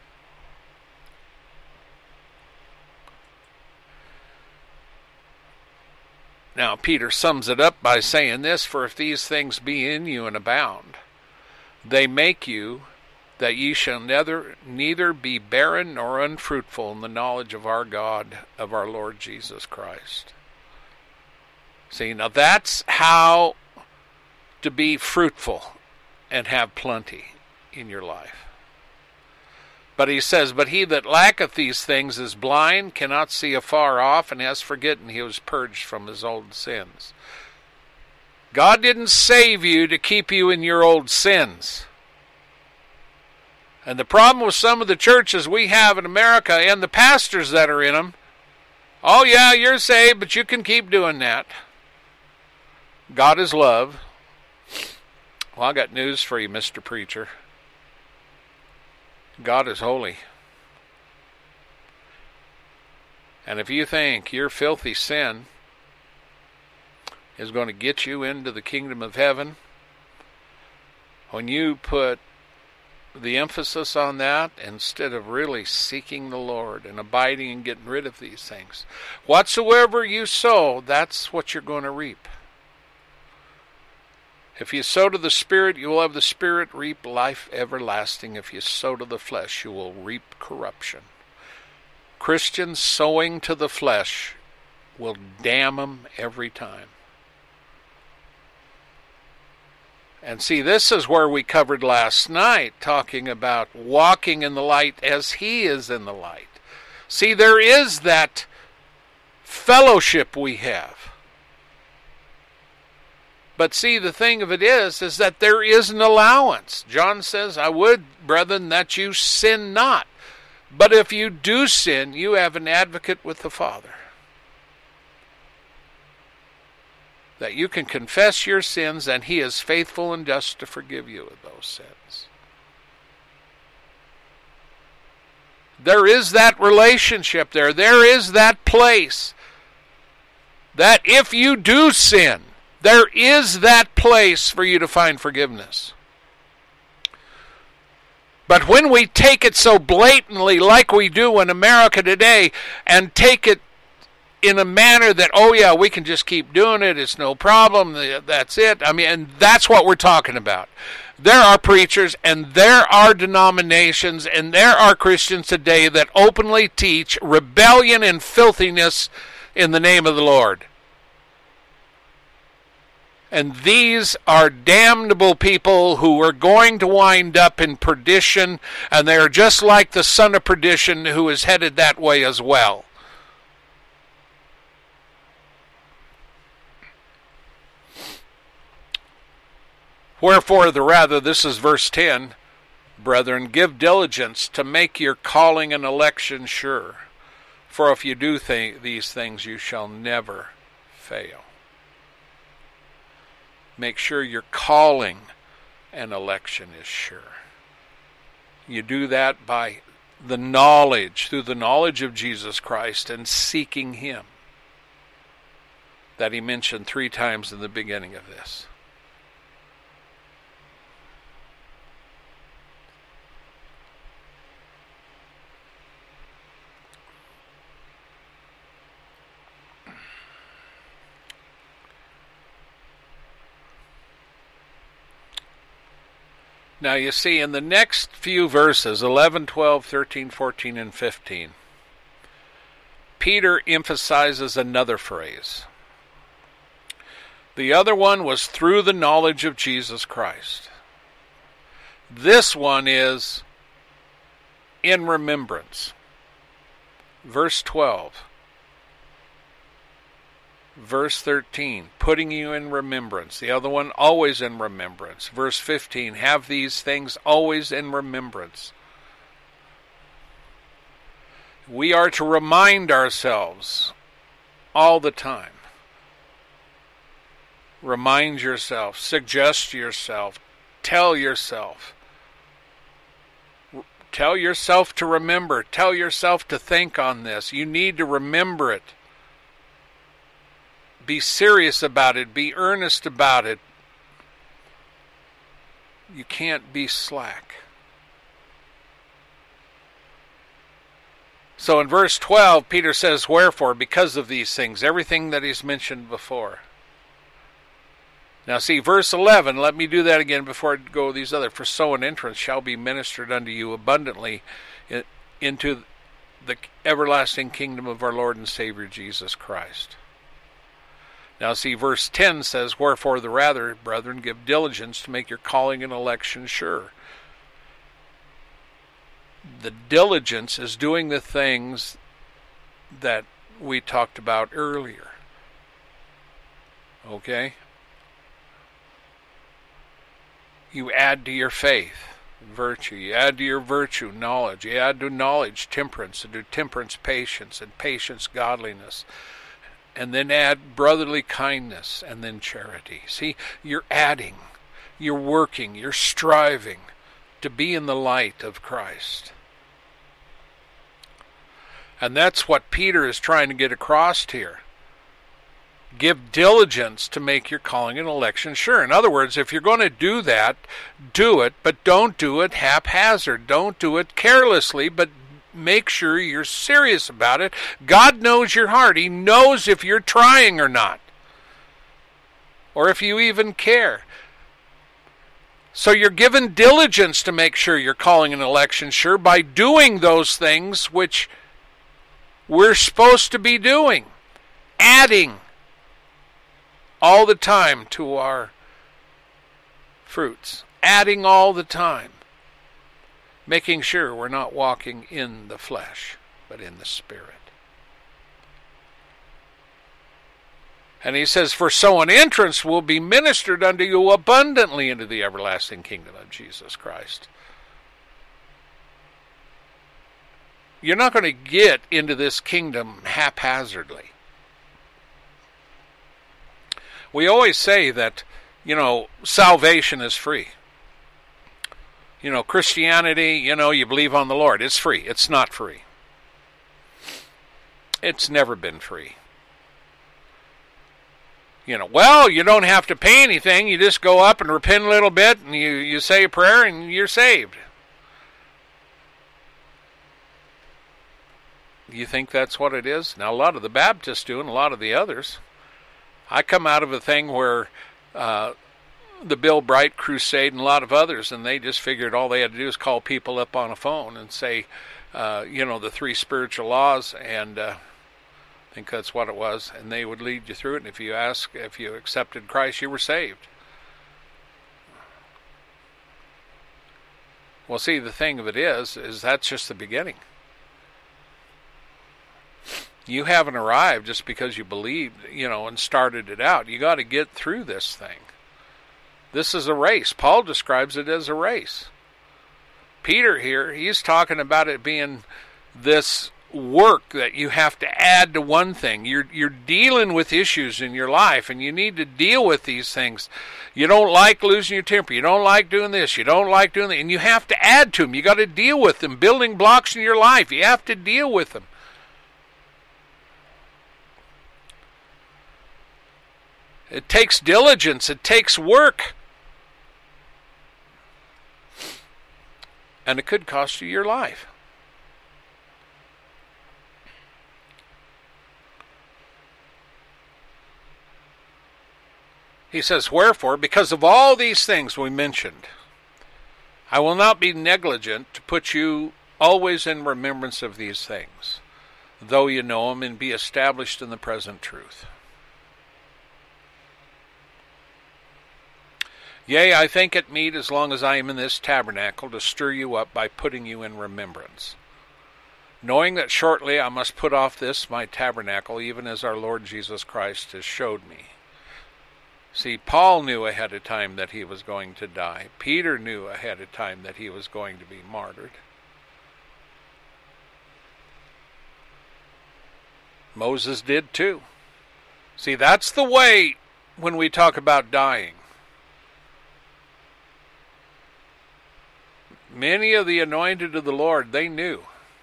Now, Peter sums it up by saying this, for if these things be in you and abound, they make you that ye shall neither, neither be barren nor unfruitful in the knowledge of our God, of our Lord Jesus Christ. See, now that's how to be fruitful and have plenty in your life. But he says, but he that lacketh these things is blind, cannot see afar off, and has forgotten he was purged from his old sins. God didn't save you to keep you in your old sins. And the problem with some of the churches we have in America and the pastors that are in them, oh yeah, you're saved, but you can keep doing that. God is love. Well, I got news for you, Mister Preacher. God is holy. And if you think your filthy sin is going to get you into the kingdom of heaven, when you put the emphasis on that instead of really seeking the Lord and abiding and getting rid of these things, whatsoever you sow, that's what you're going to reap. If you sow to the Spirit, you will have the Spirit reap life everlasting. If you sow to the flesh, you will reap corruption. Christians sowing to the flesh will damn them every time. And see, this is where we covered last night, talking about walking in the light as He is in the light. See, there is that fellowship we have. But see, the thing of it is, is that there is an allowance. John says, I would, brethren, that you sin not. But if you do sin, you have an advocate with the Father. That you can confess your sins, and He is faithful and just to forgive you of those sins. There is that relationship there. There is that place. That if you do sin, there is that place for you to find forgiveness. But when we take it so blatantly like we do in America today, and take it in a manner that, oh yeah, we can just keep doing it, it's no problem, that's it. I mean, and that's what we're talking about. There are preachers and there are denominations and there are Christians today that openly teach rebellion and filthiness in the name of the Lord. And these are damnable people who are going to wind up in perdition, and they are just like the son of perdition who is headed that way as well. Wherefore, the rather, this is verse ten, brethren, give diligence to make your calling and election sure. For if you do th- these things, you shall never fail. Make sure your calling and election is sure. You do that by the knowledge, through the knowledge of Jesus Christ and seeking Him, that He mentioned three times in the beginning of this. Now you see, in the next few verses, eleven, twelve, thirteen, fourteen, and fifteen, Peter emphasizes another phrase. The other one was through the knowledge of Jesus Christ. This one is in remembrance. Verse twelve. Verse thirteen, putting you in remembrance. The other one, always in remembrance. Verse fifteen, have these things always in remembrance. We are to remind ourselves all the time. Remind yourself, suggest yourself, tell yourself Tell yourself to remember. Tell yourself to think on this. You need to remember it. Be serious about it. Be earnest about it. You can't be slack. So in verse twelve, Peter says, wherefore, because of these things, everything that he's mentioned before. Now see, verse eleven, let me do that again before I go with these other. For so an entrance shall be ministered unto you abundantly into the everlasting kingdom of our Lord and Savior Jesus Christ. Now see, verse ten says, wherefore the rather, brethren, give diligence to make your calling and election sure. The diligence is doing the things that we talked about earlier. Okay? You add to your faith virtue. You add to your virtue knowledge. You add to knowledge temperance, and to temperance patience, and patience godliness. And then add brotherly kindness, and then charity. See, you're adding, you're working, you're striving to be in the light of Christ. And that's what Peter is trying to get across here. Give diligence to make your calling and election sure. In other words, if you're going to do that, do it, but don't do it haphazard. Don't do it carelessly, but make sure you're serious about it. God knows your heart. He knows if you're trying or not, or if you even care. So you're given diligence to make sure you're calling an election sure by doing those things which we're supposed to be doing, adding all the time to our fruits, adding all the time, making sure we're not walking in the flesh, but in the Spirit. And he says, for so an entrance will be ministered unto you abundantly into the everlasting kingdom of Jesus Christ. You're not going to get into this kingdom haphazardly. We always say that, you know, salvation is free. You know, Christianity, you know, you believe on the Lord. It's free. It's not free. It's never been free. You know, well, you don't have to pay anything. You just go up and repent a little bit, and you, you say a prayer, and you're saved. You think that's what it is? Now, a lot of the Baptists do, and a lot of the others. I come out of a thing where uh, the Bill Bright Crusade and a lot of others, and they just figured all they had to do is call people up on a phone and say, uh, you know, the three spiritual laws, and uh, I think that's what it was, and they would lead you through it, and if you ask, if you accepted Christ, you were saved. Well, see, the thing of it is, is that's just the beginning. You haven't arrived just because you believed, you know, and started it out. You got to get through this thing. This is a race. Paul describes it as a race. Peter here, he's talking about it being this work that you have to add to one thing. You're you're dealing with issues in your life, and you need to deal with these things. You don't like losing your temper. You don't like doing this. You don't like doing that. And you have to add to them. You got to deal with them. Building blocks in your life. You have to deal with them. It takes diligence. It takes work. And it could cost you your life. He says, wherefore, because of all these things we mentioned, I will not be negligent to put you always in remembrance of these things, though you know them, and be established in the present truth. Yea, I think it meet, as long as I am in this tabernacle, to stir you up by putting you in remembrance, knowing that shortly I must put off this my tabernacle, even as our Lord Jesus Christ has showed me. See, Paul knew ahead of time that he was going to die. Peter knew ahead of time that he was going to be martyred. Moses did too. See, that's the way when we talk about dying. Many of the anointed of the Lord, they knew.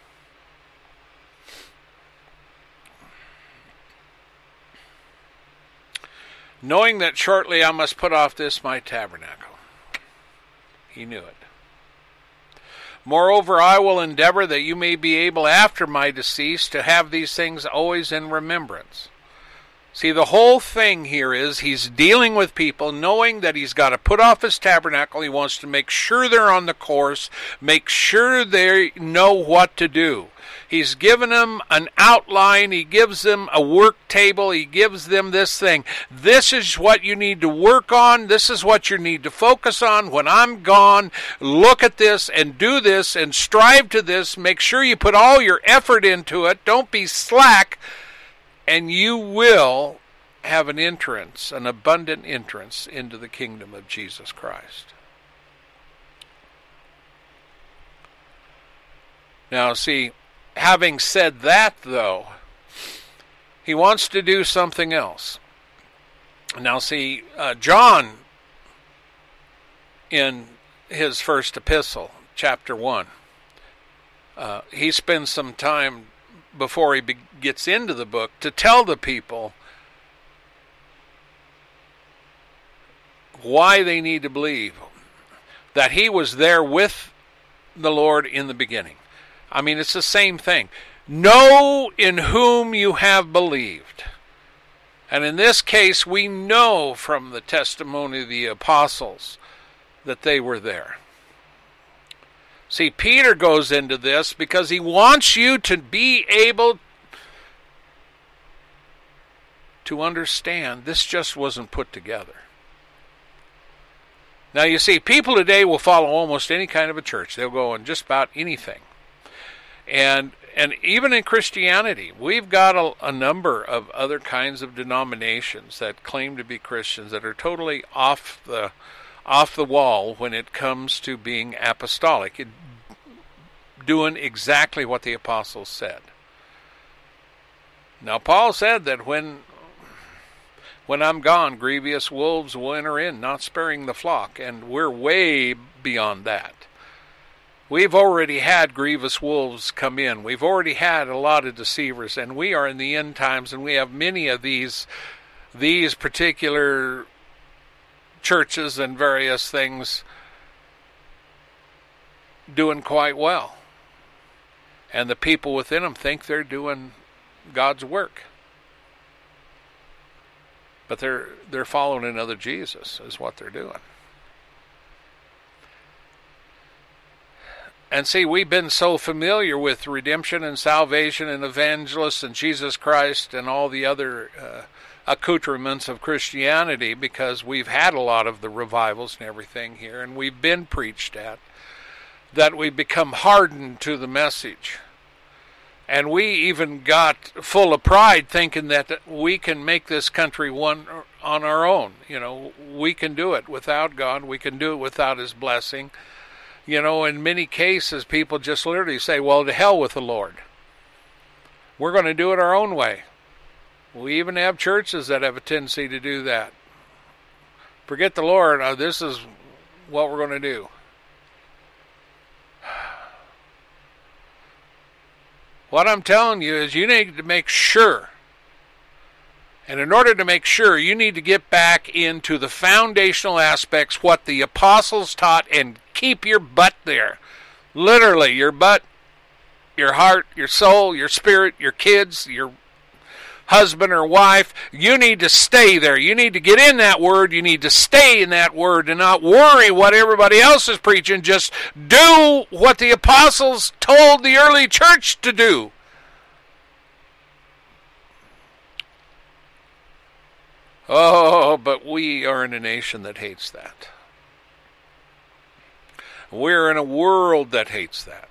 Knowing that shortly I must put off this my tabernacle. He knew it. Moreover, I will endeavor that you may be able after my decease to have these things always in remembrance. See, the whole thing here is he's dealing with people knowing that he's got to put off his tabernacle. He wants to make sure they're on the course, make sure they know what to do. He's given them an outline. He gives them a work table. He gives them this thing. This is what you need to work on. This is what you need to focus on. When I'm gone, look at this and do this and strive to this. Make sure you put all your effort into it. Don't be slack. And you will have an entrance, an abundant entrance into the kingdom of Jesus Christ. Now, see, having said that, though, he wants to do something else. Now, see, uh, John, in his first epistle, chapter one, uh, he spends some time before he be- gets into the book to tell the people why they need to believe that he was there with the Lord in the beginning. I mean, it's the same thing. Know in whom you have believed. And in this case, we know from the testimony of the apostles that they were there. See, Peter goes into this because he wants you to be able to understand this just wasn't put together. Now, you see, people today will follow almost any kind of a church. They'll go on just about anything. And and even in Christianity, we've got a, a number of other kinds of denominations that claim to be Christians that are totally off the off the wall when it comes to being apostolic, it, doing exactly what the apostles said. Now, Paul said that when when I'm gone, grievous wolves will enter in, not sparing the flock, and we're way beyond that. We've already had grievous wolves come in. We've already had a lot of deceivers, and we are in the end times, and we have many of these these particular churches and various things doing quite well. And the people within them think they're doing God's work. But they're they're following another Jesus is what they're doing. And see, we've been so familiar with redemption and salvation and evangelists and Jesus Christ and all the other uh, accoutrements of Christianity because we've had a lot of the revivals and everything here, and we've been preached at, that we've become hardened to the message. And we even got full of pride thinking that we can make this country one on our own. You know, we can do it without God. We can do it without His blessing. You know, in many cases, people just literally say, well, to hell with the Lord. We're going to do it our own way. We even have churches that have a tendency to do that. Forget the Lord. Uh, this is what we're going to do. What I'm telling you is you need to make sure. And in order to make sure, you need to get back into the foundational aspects, what the apostles taught, and keep your butt there. Literally, your butt, your heart, your soul, your spirit, your kids, your husband or wife. You need to stay there. You need to get in that word. You need to stay in that word and not worry what everybody else is preaching. Just do what the apostles told the early church to do. Oh, but we are in a nation that hates that. We're in a world that hates that.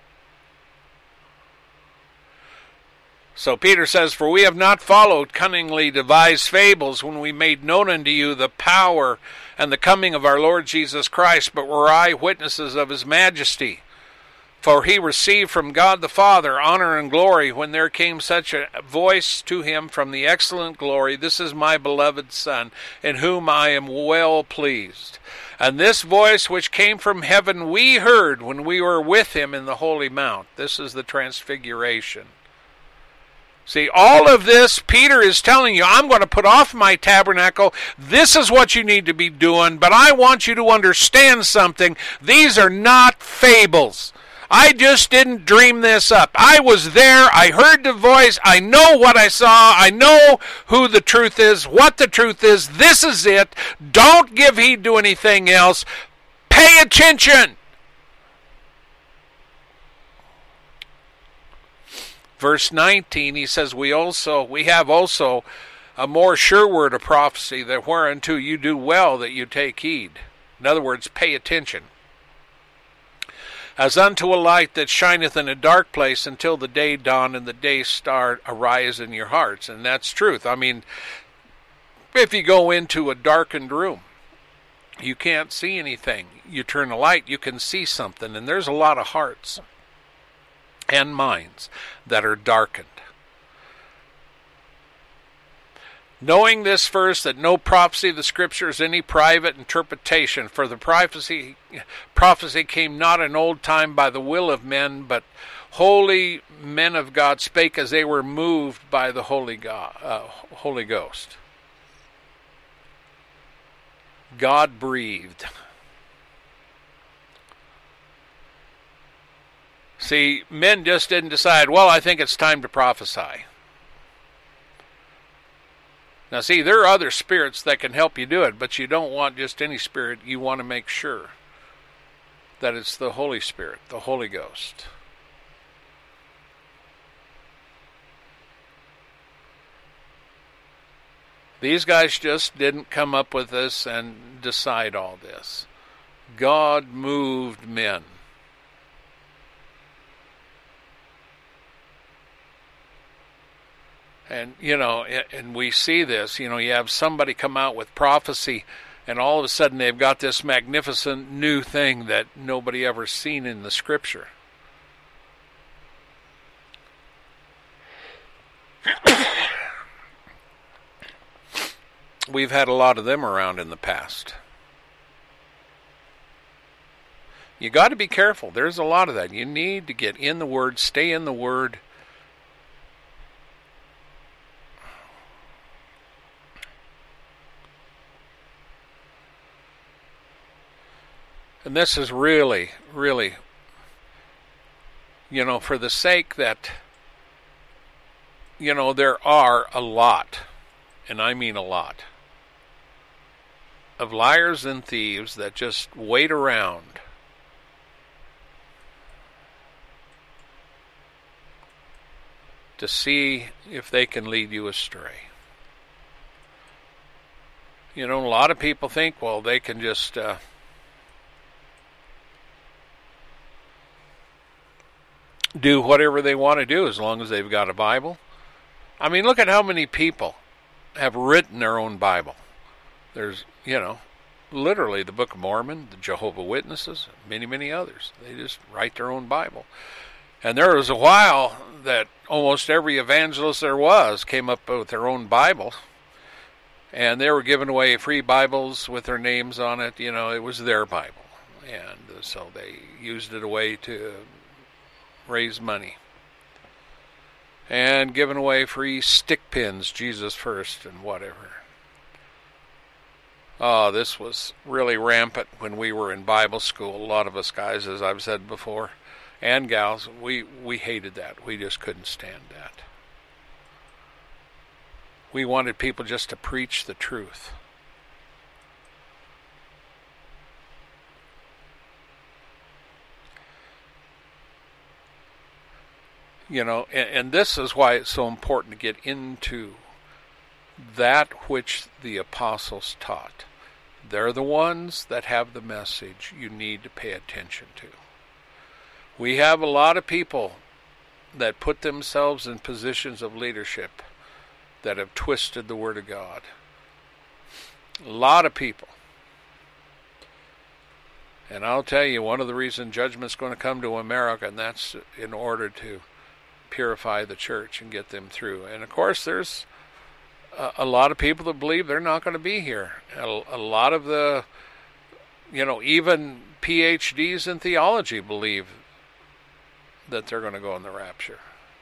So Peter says, for we have not followed cunningly devised fables when we made known unto you the power and the coming of our Lord Jesus Christ, but were eyewitnesses of His majesty. For he received from God the Father honor and glory when there came such a voice to him from the excellent glory, This is my beloved Son, in whom I am well pleased. And this voice which came from heaven we heard when we were with him in the holy mount. This is the transfiguration. See, all of this, Peter is telling you, I'm going to put off my tabernacle. This is what you need to be doing, but I want you to understand something. These are not fables. I just didn't dream this up. I was there. I heard the voice. I know what I saw. I know who the truth is, what the truth is. This is it. Don't give heed to anything else. Pay attention. Verse nineteen, he says, we also, we have also a more sure word of prophecy, that whereunto you do well that you take heed. In other words, pay attention. As unto a light that shineth in a dark place until the day dawn and the day star arise in your hearts. And that's truth. I mean, if you go into a darkened room, you can't see anything. You turn a light, you can see something. And there's a lot of hearts and minds that are darkened. Knowing this first, that no prophecy of the Scripture is any private interpretation, for the prophecy prophecy came not in old time by the will of men, but holy men of God spake as they were moved by the Holy God, uh, Holy Ghost. God breathed. See, men just didn't decide, well, I think it's time to prophesy. Now, see, there are other spirits that can help you do it, but you don't want just any spirit. You want to make sure that it's the Holy Spirit, the Holy Ghost. These guys just didn't come up with this and decide all this. God moved men. And, you know, and we see this, you know, you have somebody come out with prophecy, and all of a sudden they've got this magnificent new thing that nobody ever seen in the Scripture. We've had a lot of them around in the past. You got to be careful. There's a lot of that. You need to get in the Word, stay in the Word. And this is really, really, you know, for the sake that, you know, there are a lot, and I mean a lot, of liars and thieves that just wait around to see if they can lead you astray. You know, a lot of people think, well, they can just uh, do whatever they want to do as long as they've got a Bible. I mean, look at how many people have written their own Bible. There's, you know, literally the Book of Mormon, the Jehovah's Witnesses, many, many others. They just write their own Bible. And there was a while that almost every evangelist there was came up with their own Bible. And they were giving away free Bibles with their names on it. You know, it was their Bible. And so they used it away to raise money. And giving away free stick pins, Jesus First and whatever. Oh, this was really rampant when we were in Bible school. A lot of us guys, as I've said before, and gals, we, we hated that. We just couldn't stand that. We wanted people just to preach the truth. You know, and, and this is why it's so important to get into that which the apostles taught. They're the ones that have the message you need to pay attention to. We have a lot of people that put themselves in positions of leadership that have twisted the Word of God. A lot of people. And I'll tell you, one of the reasons judgment's going to come to America, and that's in order to purify the church and get them through. And of course, there's a, a lot of people that believe they're not going to be here. A, a lot of the, you know, even P H Ds in theology believe that they're going to go in the rapture.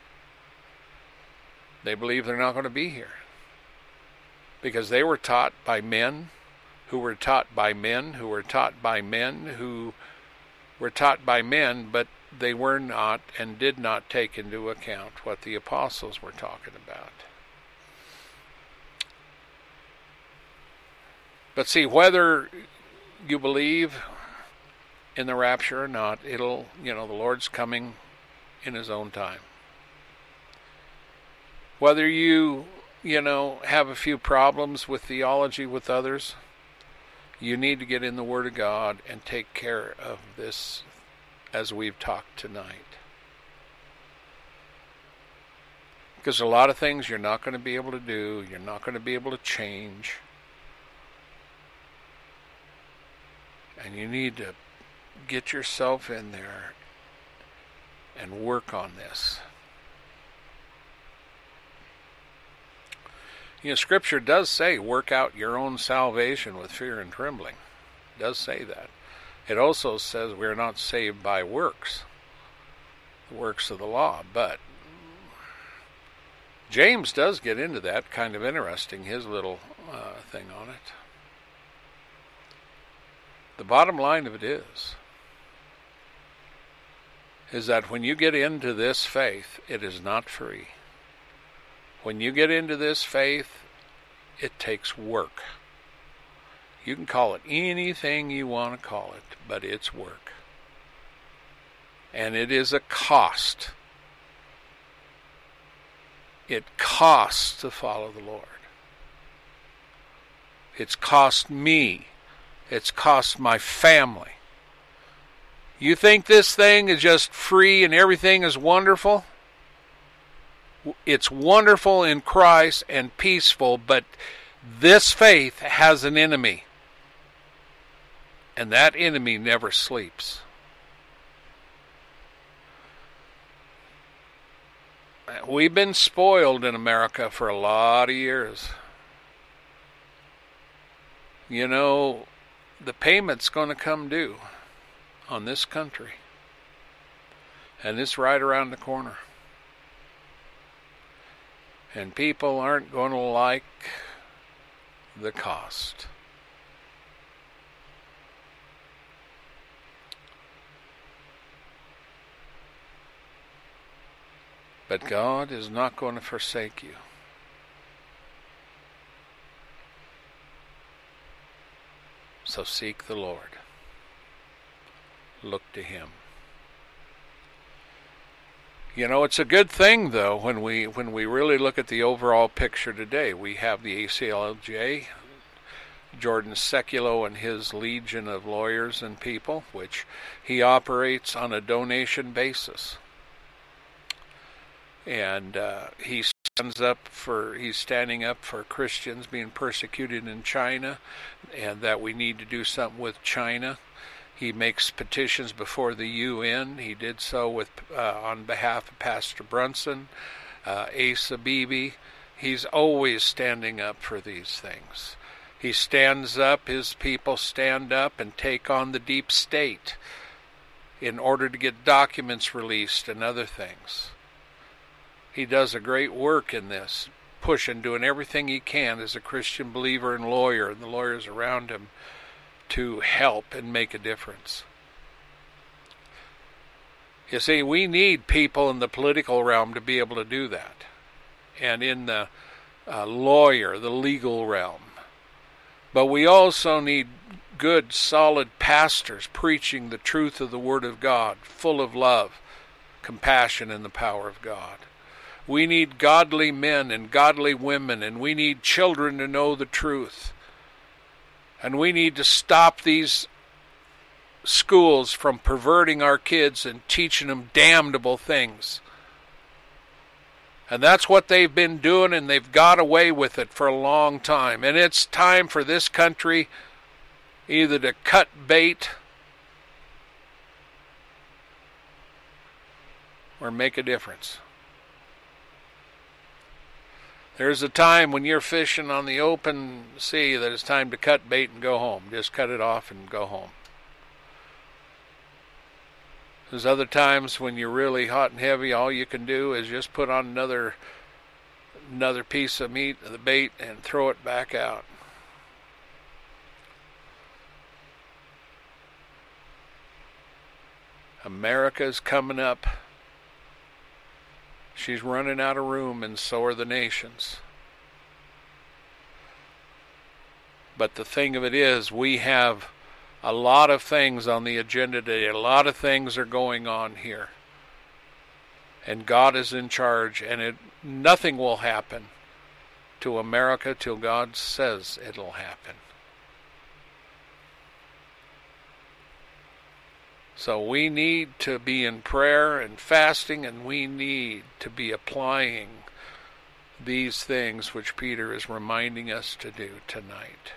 They believe they're not going to be here because they were taught by men who were taught by men who were taught by men who were taught by men, but they were not and did not take into account what the apostles were talking about. But see, whether you believe in the rapture or not, it'll, you know, the Lord's coming in his own time. Whether you, you know, have a few problems with theology with others, you need to get in the Word of God and take care of this as we've talked tonight. Because a lot of things you're not going to be able to do, you're not going to be able to change. And you need to get yourself in there and work on this. You know, Scripture does say, work out your own salvation with fear and trembling. It does say that. It also says we're not saved by works, the works of the law. But James does get into that, kind of interesting, his little uh, thing on it. The bottom line of it is, is that when you get into this faith, it is not free. When you get into this faith, it takes work. You can call it anything you want to call it, but it's work. And it is a cost. It costs to follow the Lord. It's cost me. It's cost my family. You think this thing is just free and everything is wonderful? It's wonderful in Christ and peaceful, but this faith has an enemy. And that enemy never sleeps. We've been spoiled in America for a lot of years. You know, the payment's going to come due on this country. And it's right around the corner. And people aren't going to like the cost. But God is not going to forsake you. So seek the Lord. Look to Him. You know, it's a good thing, though, when we when we really look at the overall picture today. We have the A C L J, Jordan Sekulow and his legion of lawyers and people, which he operates on a donation basis. And uh, he stands up for he's standing up for Christians being persecuted in China, and that we need to do something with China. He makes petitions before the U N. He did so with uh, on behalf of Pastor Brunson, uh, Asa Bibi. He's always standing up for these things. He stands up, his people stand up and take on the deep state in order to get documents released and other things. He does a great work in this, pushing, doing everything he can as a Christian believer and lawyer, and the lawyers around him, to help and make a difference. You see, we need people in the political realm to be able to do that. And in the uh, lawyer, the legal realm. But we also need good, solid pastors preaching the truth of the Word of God, full of love, compassion, and the power of God. We need godly men and godly women, and we need children to know the truth. And we need to stop these schools from perverting our kids and teaching them damnable things. And that's what they've been doing, and they've got away with it for a long time. And it's time for this country either to cut bait or make a difference. There's a time when you're fishing on the open sea that it's time to cut bait and go home. Just cut it off and go home. There's other times when you're really hot and heavy, all you can do is just put on another another piece of meat, the bait, and throw it back out. America's coming up. She's running out of room, and so are the nations. But the thing of it is, we have a lot of things on the agenda today. A lot of things are going on here. And God is in charge, and it, nothing will happen to America till God says it'll happen. So we need to be in prayer and fasting, and we need to be applying these things which Peter is reminding us to do tonight.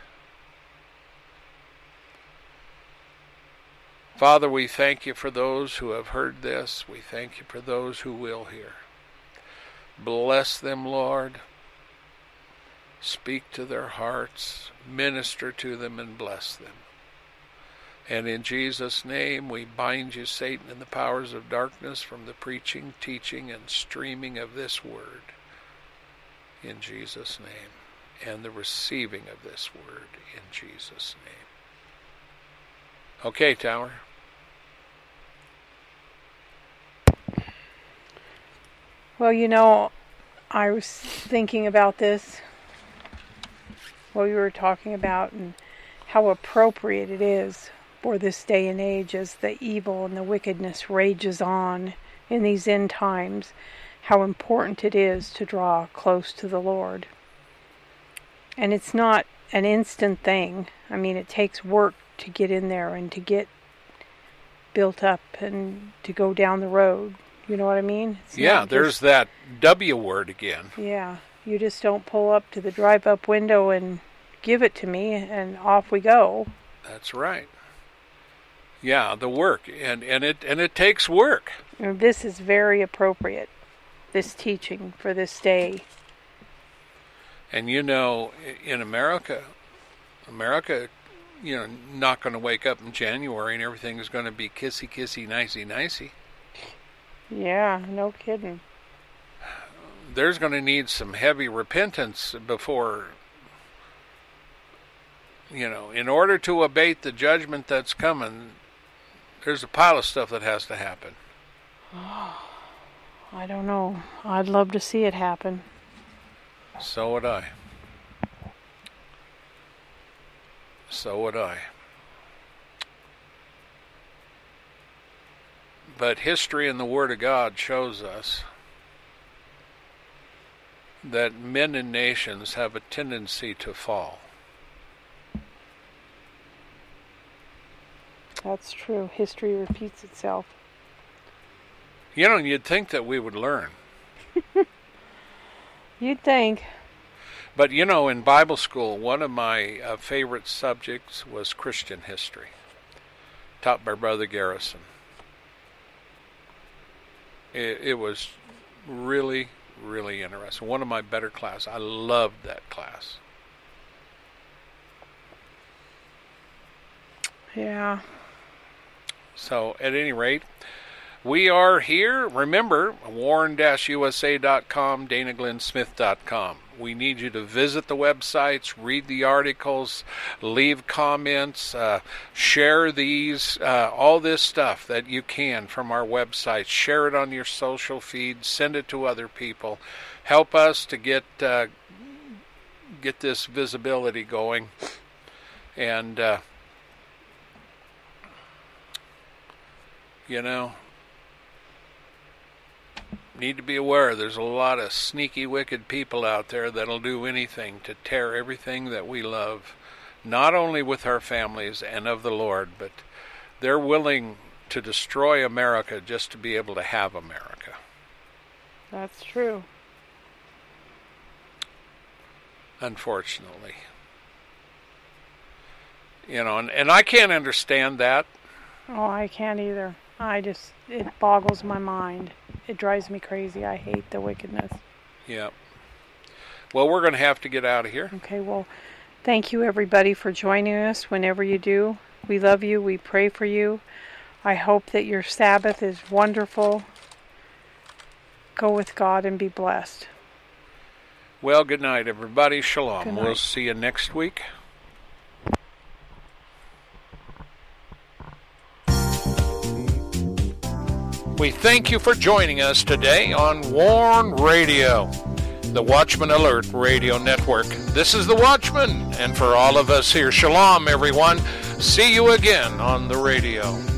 Father, we thank you for those who have heard this. We thank you for those who will hear. Bless them, Lord. Speak to their hearts. Minister to them and bless them. And in Jesus' name, we bind you, Satan, and the powers of darkness from the preaching, teaching, and streaming of this word. In Jesus' name. And the receiving of this word. In Jesus' name. Okay, Tower.
Well, you know, I was thinking about this, what we were talking about, and how appropriate it is for this day and age as the evil and the wickedness rages on in these end times, how important it is to draw close to the Lord. And it's not an instant thing. I mean, it takes work to get in there and to get built up and to go down the road. You know what I mean? It's
yeah, there's
just,
that W word again.
Yeah, you just don't pull up to the drive-up window and give it to me and off we go.
That's right. Yeah, the work, and, and it and it takes work.
And this is very appropriate, this teaching for this day.
And you know, in America, America, you know, not going to wake up in January and everything is going to be kissy, kissy, nicey, nicey.
Yeah, no kidding.
There's going to need some heavy repentance before, you know, in order to abate the judgment that's coming, there's a pile of stuff that has to happen.
Oh, I don't know. I'd love to see it happen.
So would I. So would I. But history and the Word of God shows us that men and nations have a tendency to fall.
That's true. History repeats itself.
You know, you'd think that we would learn.
You'd think.
But you know, in Bible school, one of my uh, favorite subjects was Christian history, taught by Brother Garrison. It, it was really, really interesting. One of my better classes. I loved that class.
Yeah.
So, at any rate, we are here. Remember, warren dash u s a dot com, dana glenn smith dot com. We need you to visit the websites, read the articles, leave comments, uh, share these, uh, all this stuff that you can from our website. Share it on your social feed. Send it to other people. Help us to get uh, get this visibility going. And, uh, you know, need to be aware there's a lot of sneaky, wicked people out there that'll do anything to tear everything that we love, not only with our families and of the Lord, but they're willing to destroy America just to be able to have America.
That's true.
Unfortunately. You know, and, and I can't understand that.
Oh, I can't either. I just, it boggles my mind. It drives me crazy. I hate the wickedness.
Yeah. Well, we're going to have to get out of here.
Okay, well, thank you everybody for joining us whenever you do. We love you. We pray for you. I hope that your Sabbath is wonderful. Go with God and be blessed.
Well, good night, everybody. Shalom.
Good night.
We'll see you next week. We thank you for joining us today on Warn Radio, the Watchman Alert Radio Network. This is the Watchman, and for all of us here, shalom, everyone. See you again on the radio.